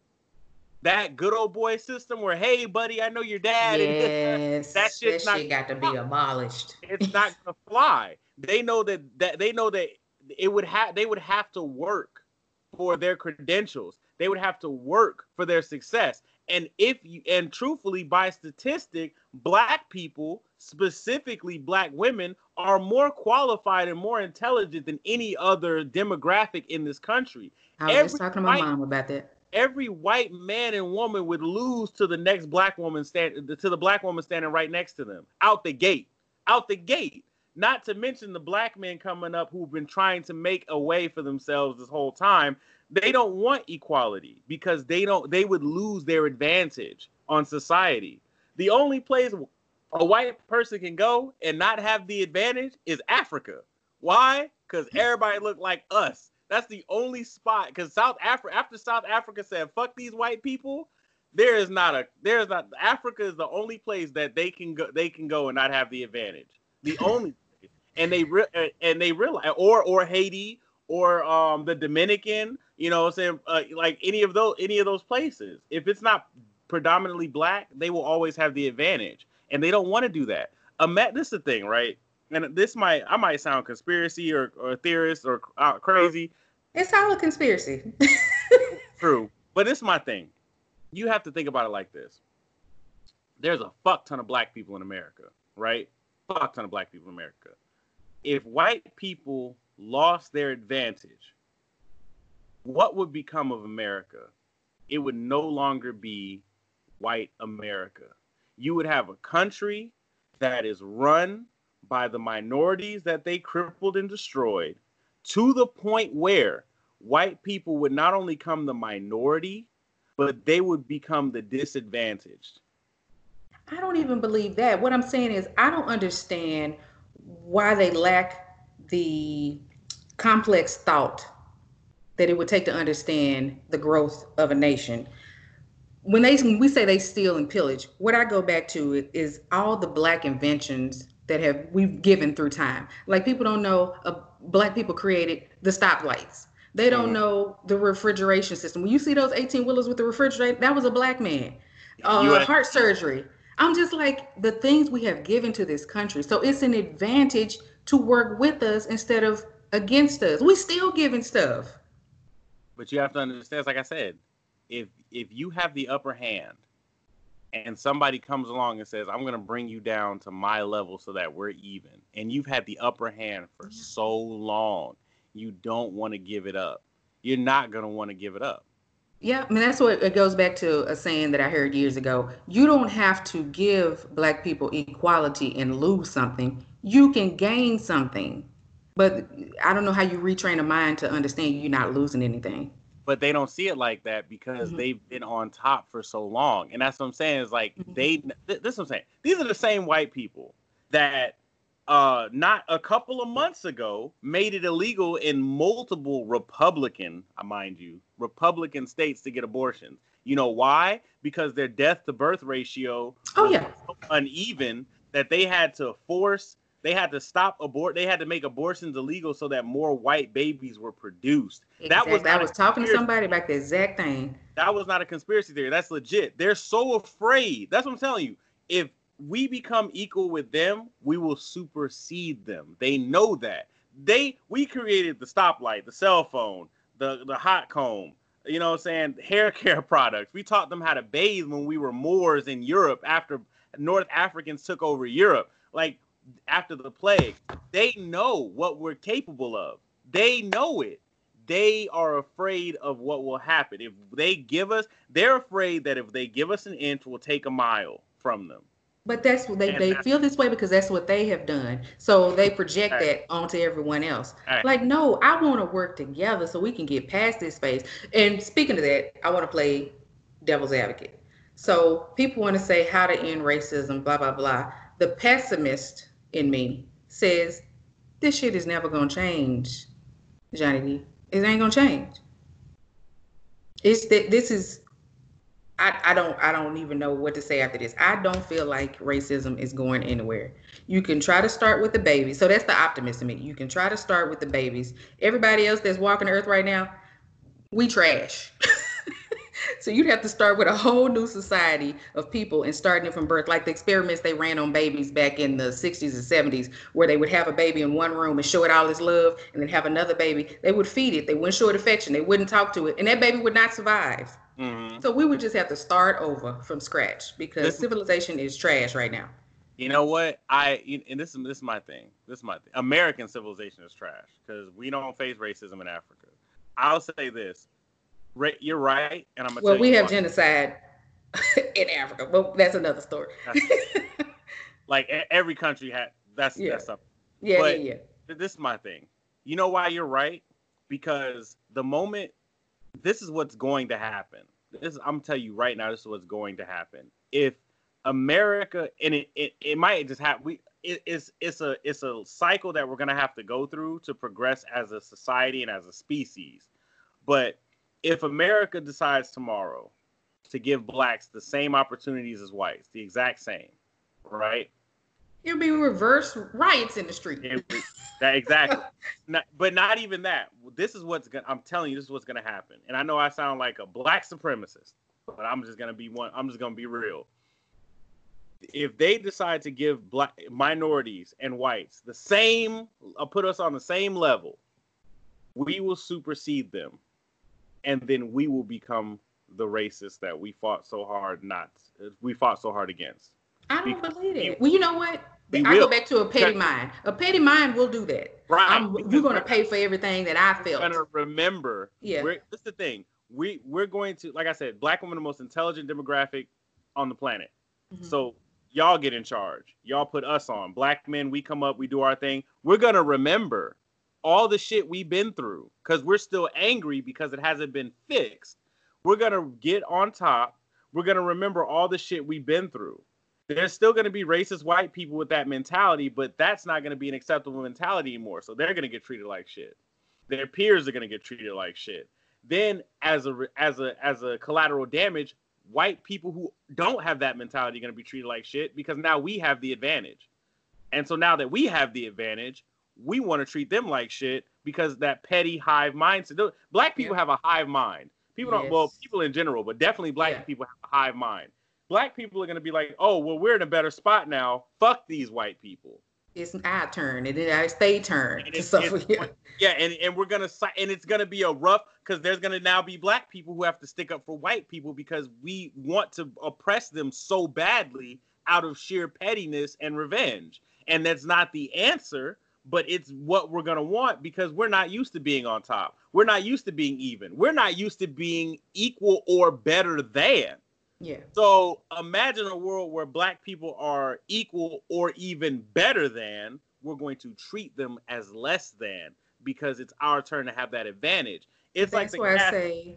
That good old boy system where, hey, buddy, I know your dad. Yes, that shit's that not shit got to be abolished. It's not gonna fly. They know that that they know that it would have. They would have to work for their credentials. They would have to work for their success. And if you, and truthfully, by statistic, black people, specifically black women, are more qualified and more intelligent than any other demographic in this country. I was Every just talking to my white- mom about that. Every white man and woman would lose to the next black woman stand to the black woman standing right next to them. Out the gate. Out the gate. Not to mention the black men coming up who've been trying to make a way for themselves this whole time. They don't want equality because they don't they would lose their advantage on society. The only place a white person can go and not have the advantage is Africa. Why? Because everybody look like us. That's the only spot. Because South Africa, after South Africa said "fuck these white people," there is not a there is not Africa is the only place that they can go they can go and not have the advantage. The only place. And they re- and they realize or or Haiti or um the Dominican, you know, what I'm saying uh, like any of those any of those places. If it's not predominantly black, they will always have the advantage, and they don't want to do that. Um, this is the thing, right? And this might I might sound conspiracy or or theorist or uh, crazy. It's all a conspiracy. True, but it's my thing. You have to think about it like this. There's a fuck ton of black people in America, right? Fuck ton of black people in America. If white people lost their advantage, what would become of America? It would no longer be white America. You would have a country that is run by the minorities that they crippled and destroyed, to the point where white people would not only become the minority, but they would become the disadvantaged. I don't even believe that. What I'm saying is I don't understand why they lack the complex thought that it would take to understand the growth of a nation. When they when we say they steal and pillage, what I go back to is all the black inventions that have we've given through time. Like people don't know, uh, black people created the stoplights. They don't Mhm. know the refrigeration system. When you see those eighteen wheelers with the refrigerator, that was a black man. Uh, U S heart surgery. I'm just like the things we have given to this country. So it's an advantage to work with us instead of against us. We still giving stuff. But you have to understand, it's like I said, if if you have the upper hand and somebody comes along and says, I'm going to bring you down to my level so that we're even, and you've had the upper hand for so long, you don't want to give it up. You're not going to want to give it up. Yeah, I mean that's what it goes back to a saying that I heard years ago. You don't have to give black people equality and lose something. You can gain something. But I don't know how you retrain a mind to understand you're not losing anything. But they don't see it like that because Mhm. they've been on top for so long. And that's what I'm saying is like, Mhm. they, th- this is what I'm saying. These are the same white people that uh, not a couple of months ago made it illegal in multiple Republican, uh, mind you, Republican states to get abortions. You know why? Because their death to birth ratio Oh, was yeah. so uneven that they had to force, they had to stop abort, they had to make abortions illegal so that more white babies were produced. That was Exactly. I not a was talking to conspiracy. somebody about the exact thing. That was not a conspiracy theory. That's legit. They're so afraid. That's what I'm telling you. If we become equal with them, we will supersede them. They know that. They we created the stoplight, the cell phone, the, the hot comb, you know what I'm saying, hair care products. We taught them how to bathe when we were Moors in Europe after North Africans took over Europe. Like after the plague. They know what we're capable of. They know it. They are afraid of what will happen. If they give us, they're afraid that if they give us an inch, we'll take a mile from them. But that's what they, And they that's- feel this way because that's what they have done. So they project Right. that onto everyone else. Right. Like, no, I want to work together so we can get past this phase. And speaking of that, I want to play devil's advocate. So people want to say how to end racism, blah, blah, blah. The pessimist in me says this shit is never going to change, Johnny D. It ain't going to change. It's that this is I, I don't I don't even know what to say after this. I don't feel like racism is going anywhere. You can try to start with the babies. So that's the optimist in me. You can try to start with the babies. Everybody else that's walking the earth right now, we trash. So you'd have to start with a whole new society of people and starting it from birth, like the experiments they ran on babies back in the sixties and seventies, where they would have a baby in one room and show it all its love, and then have another baby. They would feed it. They wouldn't show it affection. They wouldn't talk to it, and that baby would not survive. Mm-hmm. So we would just have to start over from scratch because This- civilization is trash right now. You know what? I and this is this is my thing. This is my thing. American civilization is trash because we don't face racism in Africa. I'll say this. Ra- You're right, and I'm gonna Well, tell we you have why. genocide in Africa, but that's another story. Like e- every country had that's Yeah. that's something. yeah, but- yeah, yeah. This is my thing. You know why you're right? Because the moment this is what's going to happen. This I'm telling you right now. This is what's going to happen. If America and it it, it might just have we it, it's it's a it's a cycle that we're gonna have to go through to progress as a society and as a species. But if America decides tomorrow to give blacks the same opportunities as whites, the exact same, right? It'll be reverse riots in the street. It- that exactly. Not, but not even that. This is what's gonna. I'm telling you, this is what's gonna happen. And I know I sound like a black supremacist, but I'm just gonna be one. I'm just gonna be real. If they decide to give black minorities and whites the same, uh, put us on the same level, we will supersede them, and then we will become the racists that we fought so hard not. We fought so hard against. I don't believe we- it. Well, you know what? we I will. go back to a petty mind. A petty mind will do that. Right. I'm, Because you're going to we're- pay for everything that I felt. gonna remember. Yeah. We're, that's the thing. We we're going to, like I said, black women are the most intelligent demographic on the planet. Mhm. So y'all get in charge. Y'all put us on. Black men, we come up, we do our thing. We're gonna remember all the shit we've been through because we're still angry because it hasn't been fixed. We're gonna get on top. We're gonna remember all the shit we've been through. There's still going to be racist white people with that mentality, but that's not going to be an acceptable mentality anymore. So they're going to get treated like shit. Their peers are going to get treated like shit. Then, as a as a as a collateral damage, white people who don't have that mentality are going to be treated like shit because now we have the advantage. And so now that we have the advantage, we want to treat them like shit, because that petty hive mindset. Black people Yep. have a hive mind. People don't, well, Yes. people in general, but definitely black Yeah. people have a hive mind. Black people are going to be like, oh, well, we're in a better spot now. Fuck these white people. It's our turn, and then it's their turn And to it's- suffer. it's- Yeah. Yeah, and, and we're gonna si- and it's gonna be a rough because there's gonna now be black people who have to stick up for white people because we want to oppress them so badly out of sheer pettiness and revenge. And that's not the answer, but it's what we're gonna want because we're not used to being on top. We're not used to being even. We're not used to being equal or better than. Yeah. So imagine a world where black people are equal or even better than. We're going to treat them as less than because it's our turn to have that advantage. It's like That's the why I gas- say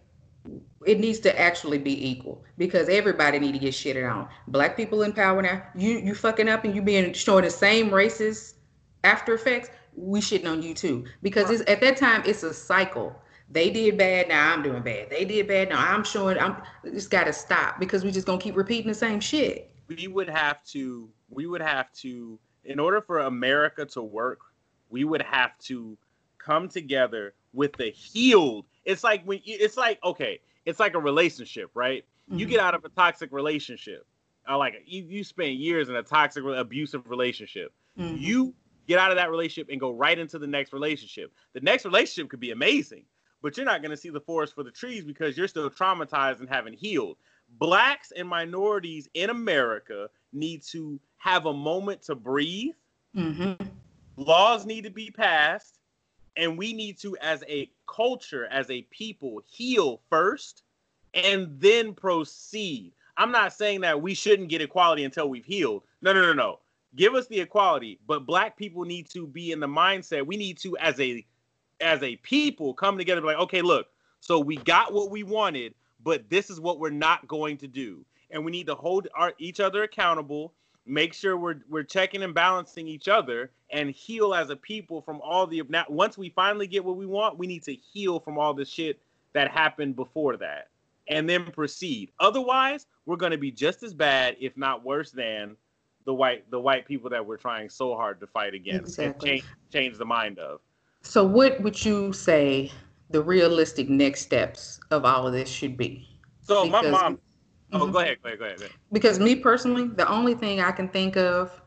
it needs to actually be equal because everybody need to get shitted on. Black people in power now. You you fucking up and you being showing the same racist after effects. We shitting on you too because it's, at that time it's a cycle. They did bad, now I'm doing bad. They did bad, now I'm showing. I'm. It's got to stop because we just gonna keep repeating the same shit. we would have to. We would have to. In order for America to work, we would have to come together with the healed. It's like when it's like okay, it's like a relationship, right? You Mhm. get out of a toxic relationship. I like it. You, you spend years in a toxic, abusive relationship. Mhm. You get out of that relationship and go right into the next relationship. The next relationship could be amazing, but you're not going to see the forest for the trees because you're still traumatized and haven't healed. Blacks and minorities in America need to have a moment to breathe. Mhm. Laws need to be passed, and we need to, as a culture, as a people, heal first and then proceed. I'm not saying that we shouldn't get equality until we've healed. No, no, no, no. Give us the equality, but black people need to be in the mindset. We need to, as a as a people, come together and be like, okay, look, so we got what we wanted, but this is what we're not going to do. And we need to hold our each other accountable, make sure we're we're checking and balancing each other, and heal as a people from all the now. Once we finally get what we want, we need to heal from all the shit that happened before that, and then proceed. Otherwise, we're going to be just as bad, if not worse, than the white the white people that we're trying so hard to fight against Exactly. and change change the mind of. So, what would you say the realistic next steps of all of this should be? So my Because- mom. Oh, Mhm. go ahead, go ahead, go ahead. Go ahead. Because me personally, the only thing I can think of,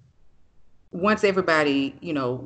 once everybody, you know,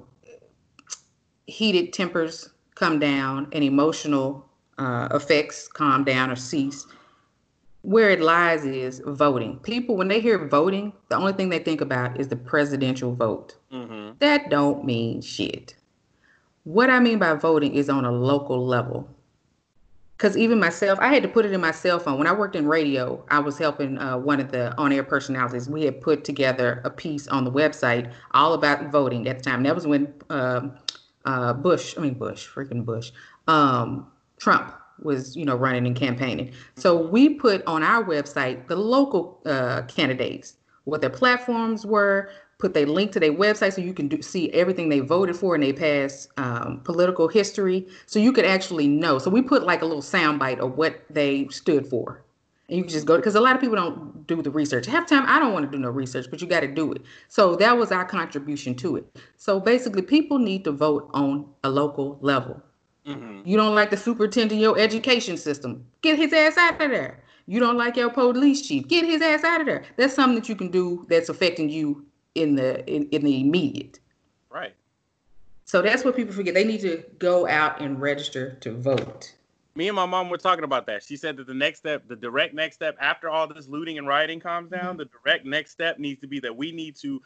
heated tempers come down and emotional uh, effects calm down or cease, where it lies is voting. People, when they hear voting, the only thing they think about is the presidential vote. Mm-hmm. That don't mean shit. What I mean by voting is on a local level. Because even myself, I had to put it in my cell phone. When I worked in radio, I was helping uh, one of the on-air personalities. We had put together a piece on the website all about voting at the time. That was when um, uh, Bush, I mean Bush, freaking Bush, um, Trump was, you know, running and campaigning. So we put on our website the local uh, candidates, what their platforms were, put their link to their website so you can do, see everything they voted for and they past um, political history, so you could actually know. So we put like a little soundbite of what they stood for. And you can just go, because a lot of people don't do the research. Half the time, I don't want to do no research, but you got to do it. So that was our contribution to it. So basically, people need to vote on a local level. Mm-hmm. You don't like the superintendent of your education system, get his ass out of there. You don't like your police chief, get his ass out of there. That's something that you can do that's affecting you in the in, in the immediate. Right. So that's what people forget. They need to go out and register to vote. Me and my mom were talking about that. She said that the next step, the direct next step after all this looting and rioting calms down, Mhm. the direct next step needs to be that we need to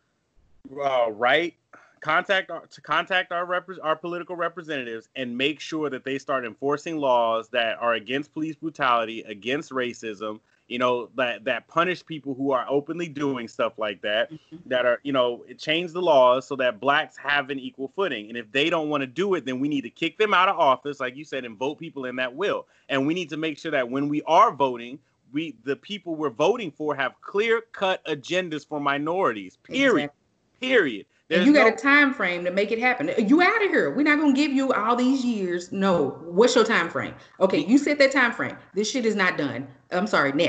uh, write, contact our, to contact our repre- our political representatives and make sure that they start enforcing laws that are against police brutality, against racism, you know, that, that punish people who are openly doing stuff like that, that are, you know, change the laws so that blacks have an equal footing. And if they don't want to do it, then we need to kick them out of office, like you said, and vote people in that will. And we need to make sure that when we are voting, we the people we're voting for have clear-cut agendas for minorities, period. Exactly. Period. There's And you got no- a time frame to make it happen. You out of here. We're not gonna give you all these years. No. What's your time frame? Okay, you set that time frame. This shit is not done. I'm sorry. Next.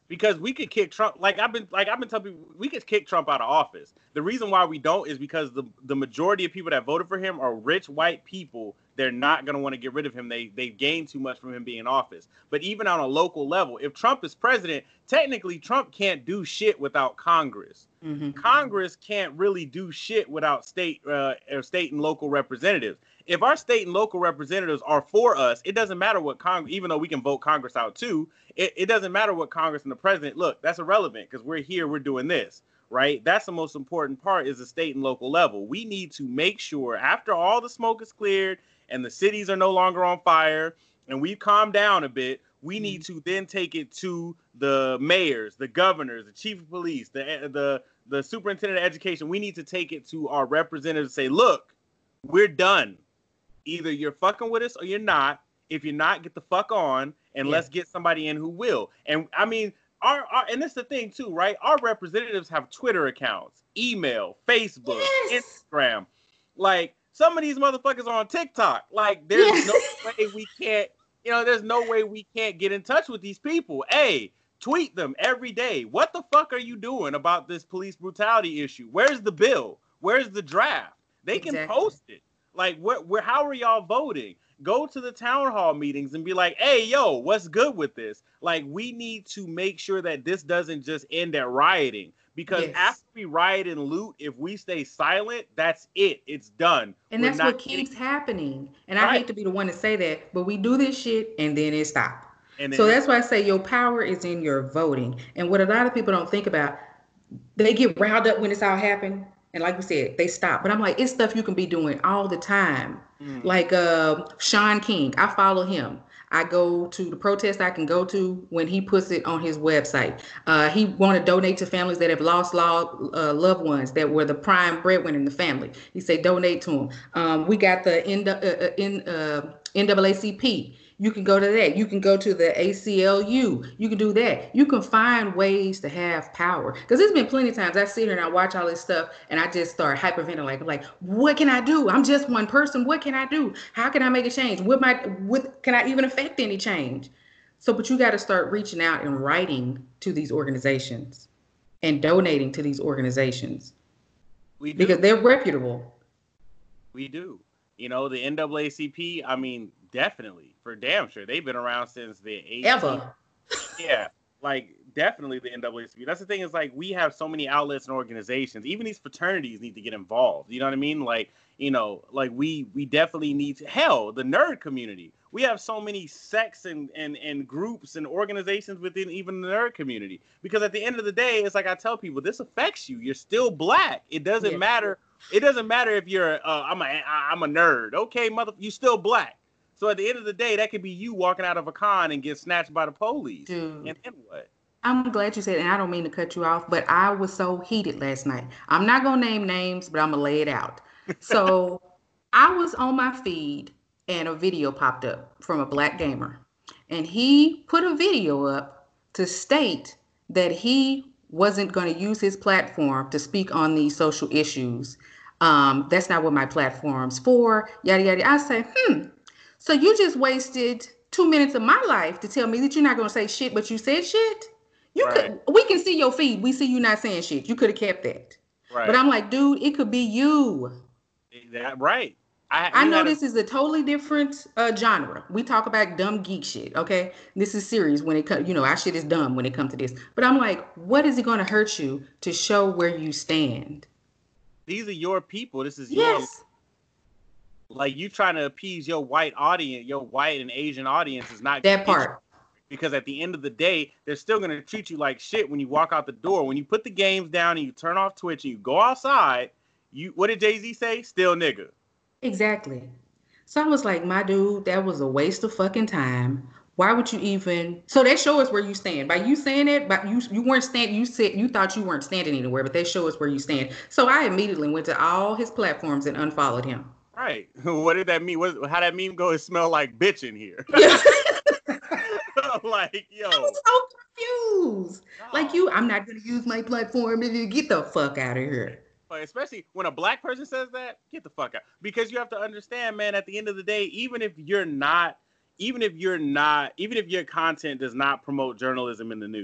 Because we could kick Trump, like I've been, like I've been telling people, we could kick Trump out of office. The reason why we don't is because the the majority of people that voted for him are rich white people. They're not going to want to get rid of him. They they've gained too much from him being in office. But even on a local level, if Trump is president, technically Trump can't do shit without Congress. Mm-hmm. Congress can't really do shit without state uh, or state and local representatives. If our state and local representatives are for us, it doesn't matter what Congress, even though we can vote Congress out too, it, it doesn't matter what Congress and the president, look, that's irrelevant because we're here, we're doing this, right? That's the most important part is the state and local level. We need to make sure after all the smoke is cleared and the cities are no longer on fire and we've calmed down a bit, we need to then take it to the mayors, the governors, the chief of police, the, the, the superintendent of education. We need to take it to our representatives and say, look, we're done. Either you're fucking with us or you're not. If you're not, get the fuck on and yeah. let's get somebody in who will. And I mean, our, our and that's the thing too, right? Our representatives have Twitter accounts, email, Facebook, yes. Instagram. Like some of these motherfuckers are on TikTok. Like there's yes. no way we can't, you know, there's no way we can't get in touch with these people. Hey, tweet them every day. What the fuck are you doing about this police brutality issue? Where's the bill? Where's the draft? They exactly. can post it. Like, what, where, how are y'all voting? Go to the town hall meetings and be like, hey, yo, what's good with this? Like, we need to make sure that this doesn't just end at rioting. Because yes. after we riot and loot, if we stay silent, that's it. It's done. And We're that's what keeps getting... happening. And right. I hate to be the one to say that, but we do this shit and then it stops. So that's why I say your power is in your voting. And what a lot of people don't think about, they get riled up when it's all happening. And like we said, they stop. But I'm like, it's stuff you can be doing all the time. Mm. Like uh, Sean King, I follow him. I go to the protest I can go to when he puts it on his website. Uh, he want to donate to families that have lost law, uh, loved ones that were the prime breadwinner in the family. He say donate to them. Um, we got the N, uh, N, uh, N double A C P. You can go to that. You can go to the A C L U. You can do that. You can find ways to have power. Because there's been plenty of times I sit here and I watch all this stuff and I just start hyperventilating. I'm like, what can I do? I'm just one person. What can I do? How can I make a change? What my, what, can I even affect any change? So, but you got to start reaching out and writing to these organizations and donating to these organizations. We do. Because they're reputable. We do. You know, the N double A C P, I mean, definitely, for damn sure. They've been around since the eighties. Ever. Yeah, like, definitely the N double A C P. That's the thing is, like, we have so many outlets and organizations. Even these fraternities need to get involved. You know what I mean? Like, you know, like, we we definitely need to, hell, the nerd community. We have so many sects and, and, and groups and organizations within even the nerd community. Because at the end of the day, it's like I tell people, this affects you. You're still black. It doesn't yeah. matter. It doesn't matter if you're, uh, I'm a, I'm a nerd. Okay, mother, you still black. So at the end of the day, that could be you walking out of a con and get snatched by the police. Dude, and then what? I'm glad you said, and I don't mean to cut you off, but I was so heated last night. I'm not going to name names, but I'm going to lay it out. So I was on my feed and a video popped up from a black gamer. And he put a video up to state that he wasn't going to use his platform to speak on these social issues. Um, that's not what my platform's for, yada, yada. I say, hmm, so you just wasted two minutes of my life to tell me that you're not going to say shit, but you said shit? You right. could. We can see your feed. We see you not saying shit. You could have kept that. Right. But I'm like, dude, it could be you. That, right. I, I know this a- is a totally different uh, genre. We talk about dumb geek shit, okay? This is serious when it comes, you know, our shit is dumb when it comes to this. But I'm like, what is it going to hurt you to show where you stand? These are your people. This is yes. your, like, you trying to appease your white audience, your white and Asian audience is not that part. Because at the end of the day, they're still going to treat you like shit when you walk out the door. When you put the games down and you turn off Twitch and you go outside, you what did Jay-Z say? Still nigga. Exactly. So I was like, my dude, that was a waste of fucking time. Why would you even? So they show us where you stand. By you saying it, but you you weren't standing. You said you thought you weren't standing anywhere, but they show us where you stand. So I immediately went to all his platforms and unfollowed him. Right. What did that mean? What, how that meme go? It smell like bitch in here. Like, yo. I was so confused. No. Like you, I'm not gonna use my platform. Get the fuck out of here. Especially when a black person says that, get the fuck out. Because you have to understand, man, at the end of the day, even if you're not, even if you're not, even if your content does not promote journalism in the news,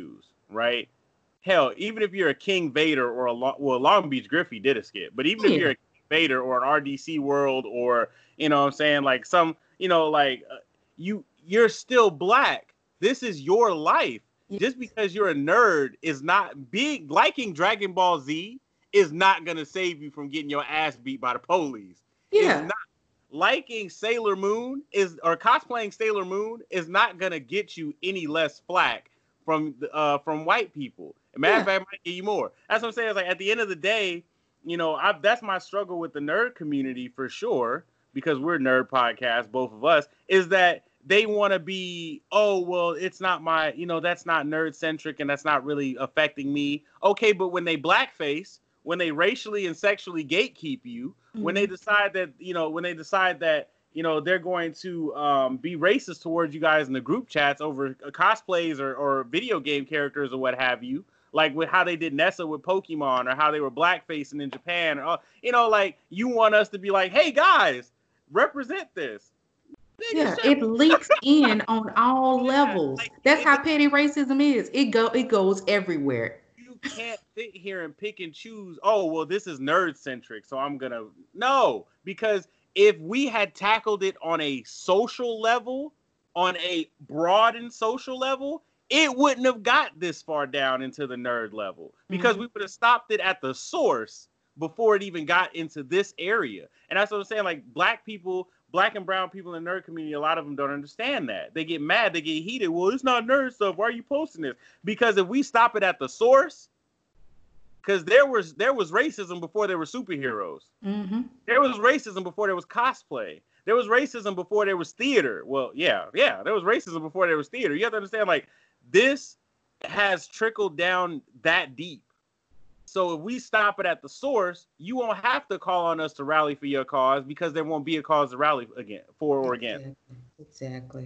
right? Hell, even if you're a King Vader or a Long, well, Long Beach Griffey did a skit, but even yeah. if you're a King Vader or an R D C World or, you know what I'm saying, like some, you know, like uh, you, you're still black. This is your life. Yeah. Just because you're a nerd is not big. Liking Dragon Ball Z is not going to save you from getting your ass beat by the police. Yeah. It's not. Liking Sailor Moon is, or cosplaying Sailor Moon is not going to get you any less flack from uh from white people. Matter of fact, it might get you more. That's what I'm saying. It's like at the end of the day, you know, I, that's my struggle with the nerd community for sure, because we're nerd podcasts, both of us, is that they want to be, oh, well, it's not my, you know, that's not nerd centric and that's not really affecting me. Okay, but when they blackface, when they racially and sexually gatekeep you, mm-hmm. when they decide that, you know, when they decide that, you know, they're going to um, be racist towards you guys in the group chats over cosplays or, or video game characters or what have you, like with how they did Nessa with Pokemon or how they were blackfacing in Japan, or, you know, like you want us to be like, hey guys, represent this. Yeah, it leaks in on all levels. Like, that's how petty racism is. It go it goes everywhere. You can't sit here and pick and choose, oh, well, this is nerd centric, so I'm gonna no, because if we had tackled it on a social level, on a broadened social level, it wouldn't have got this far down into the nerd level, because mm-hmm. we would have stopped it at the source before it even got into this area. And that's what I'm saying. Like black people, black and brown people in the nerd community, a lot of them don't understand that. They get mad, they get heated. Well, it's not nerd stuff. Why are you posting this? Because if we stop it at the source, because there was there was racism before there were superheroes. Mm-hmm. There was racism before there was cosplay. There was racism before there was theater. Well, yeah, yeah, there was racism before there was theater. You have to understand, like, this has trickled down that deep. So if we stop it at the source, you won't have to call on us to rally for your cause, because there won't be a cause to rally again for or against. Exactly.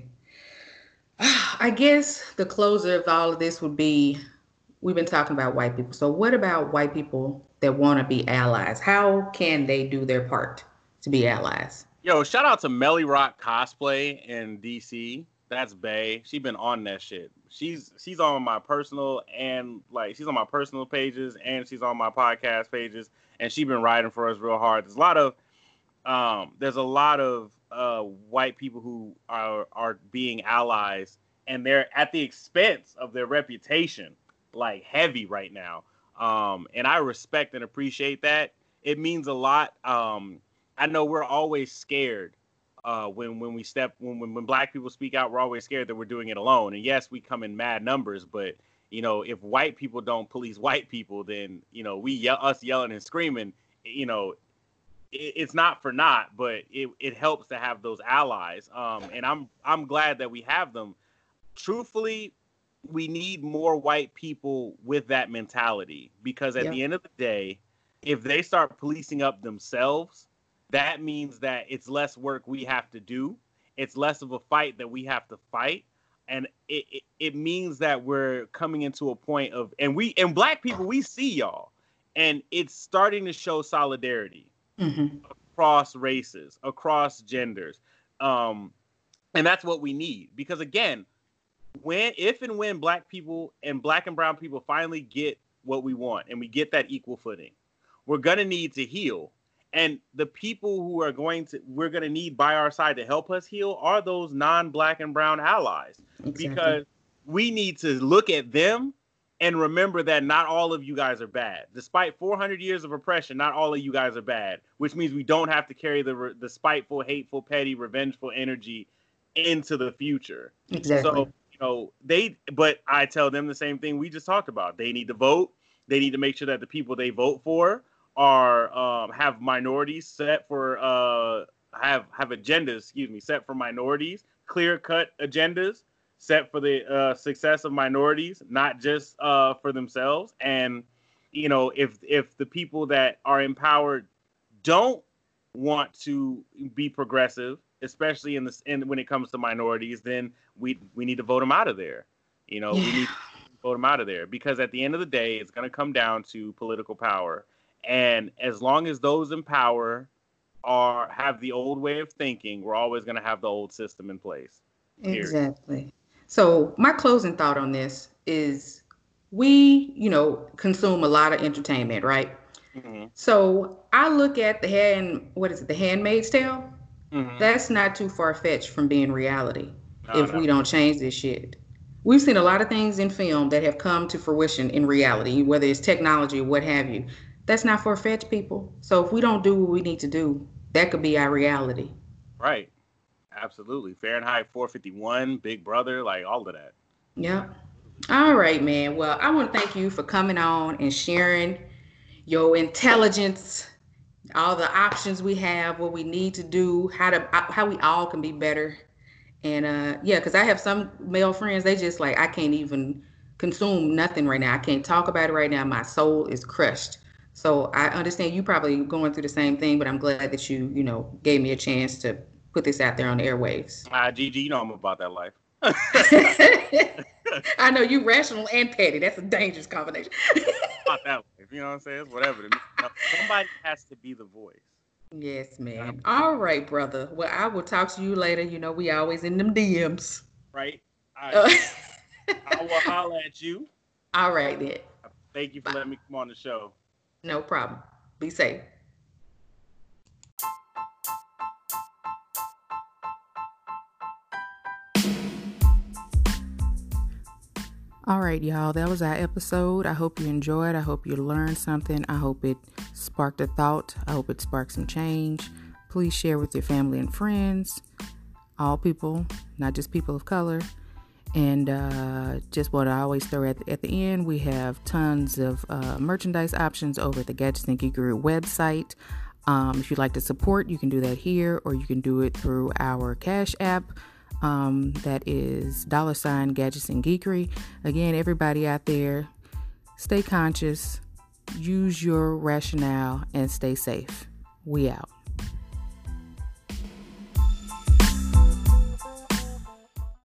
I guess the closer of all of this would be, we've been talking about white people. So what about white people that want to be allies? How can they do their part to be allies? Yo, shout out to Melly Rock Cosplay in D C. That's Bae. She been on that shit. She's she's on my personal and like she's on my personal pages, and she's on my podcast pages, and she's been writing for us real hard. There's a lot of um there's a lot of uh white people who are are being allies, and they're at the expense of their reputation, like heavy right now. Um and I respect and appreciate that. It means a lot. Um I know we're always scared. Uh, when when we step when, when when black people speak out, we're always scared that we're doing it alone. And yes, we come in mad numbers, but you know, if white people don't police white people, then you know, we yell, us yelling and screaming, you know, it, it's not for naught, but it, it helps to have those allies. Um, and I'm I'm glad that we have them. Truthfully, we need more white people with that mentality, because at yeah. the end of the day, if they start policing up themselves, that means that it's less work we have to do. It's less of a fight that we have to fight. And it, it, it means that we're coming into a point of, and we, and black people, we see y'all, and it's starting to show solidarity mm-hmm. across races, across genders. Um, and that's what we need, because again, when, if and when black people and black and brown people finally get what we want, and we get that equal footing, we're going to need to heal. And the people who are going to, we're going to need by our side to help us heal are those non-black and brown allies. Exactly. Because we need to look at them and remember that not all of you guys are bad. Despite four hundred years of oppression, not all of you guys are bad, which means we don't have to carry the, the spiteful, hateful, petty, revengeful energy into the future. Exactly. So, you know, they, but I tell them the same thing we just talked about. They need to vote. They need to make sure that the people they vote for are um, have minorities set for uh, have have agendas, excuse me, set for minorities, clear cut agendas set for the uh, success of minorities, not just uh, for themselves. And you know, if if the people that are empowered don't want to be progressive, especially in this in when it comes to minorities, then we we need to vote them out of there. You know, yeah. we need to vote them out of there, because at the end of the day, it's going to come down to political power. And as long as those in power are have the old way of thinking, we're always going to have the old system in place. Period. Exactly. So my closing thought on this is, we, you know, consume a lot of entertainment, right? Mm-hmm. So I look at the hand, what is it, The Handmaid's Tale? Mm-hmm. That's not too far fetched from being reality No, if no. we don't change this shit. We've seen a lot of things in film that have come to fruition in reality, whether it's technology or what have you. That's not far fetched, people. So if we don't do what we need to do, that could be our reality. Right. Absolutely. Fahrenheit four fifty-one, Big Brother, like all of that. Yeah. All right, man. Well, I want to thank you for coming on and sharing your intelligence, all the options we have, what we need to do, how to how we all can be better. And uh yeah, because I have some male friends, they just like, I can't even consume nothing right now. I can't talk about it right now. My soul is crushed. So I understand you probably going through the same thing, but I'm glad that you, you know, gave me a chance to put this out there on the airwaves. Ah, Gigi, you know I'm about that life. I know you rational and petty. That's a dangerous combination. About that life. You know what I'm saying? It's whatever. To me. Somebody has to be the voice. Yes, man. All right, brother. Well, I will talk to you later. You know, we always in them D Ms. Right? All right. I will holler at you. All right, then. Thank you for letting me come on the show. No problem. Be safe. All right, y'all. That was our episode. I hope you enjoyed. I hope you learned something. I hope it sparked a thought. I hope it sparked some change. Please share with your family and friends. All people, not just people of color. And uh, just what I always throw at the, at the end, we have tons of uh, merchandise options over at the Gadgets and Geekery website. Um, if you'd like to support, you can do that here, or you can do it through our Cash App. Um, that is dollar sign Gadgets and Geekery. Again, everybody out there, stay conscious, use your rationale, and stay safe. We out.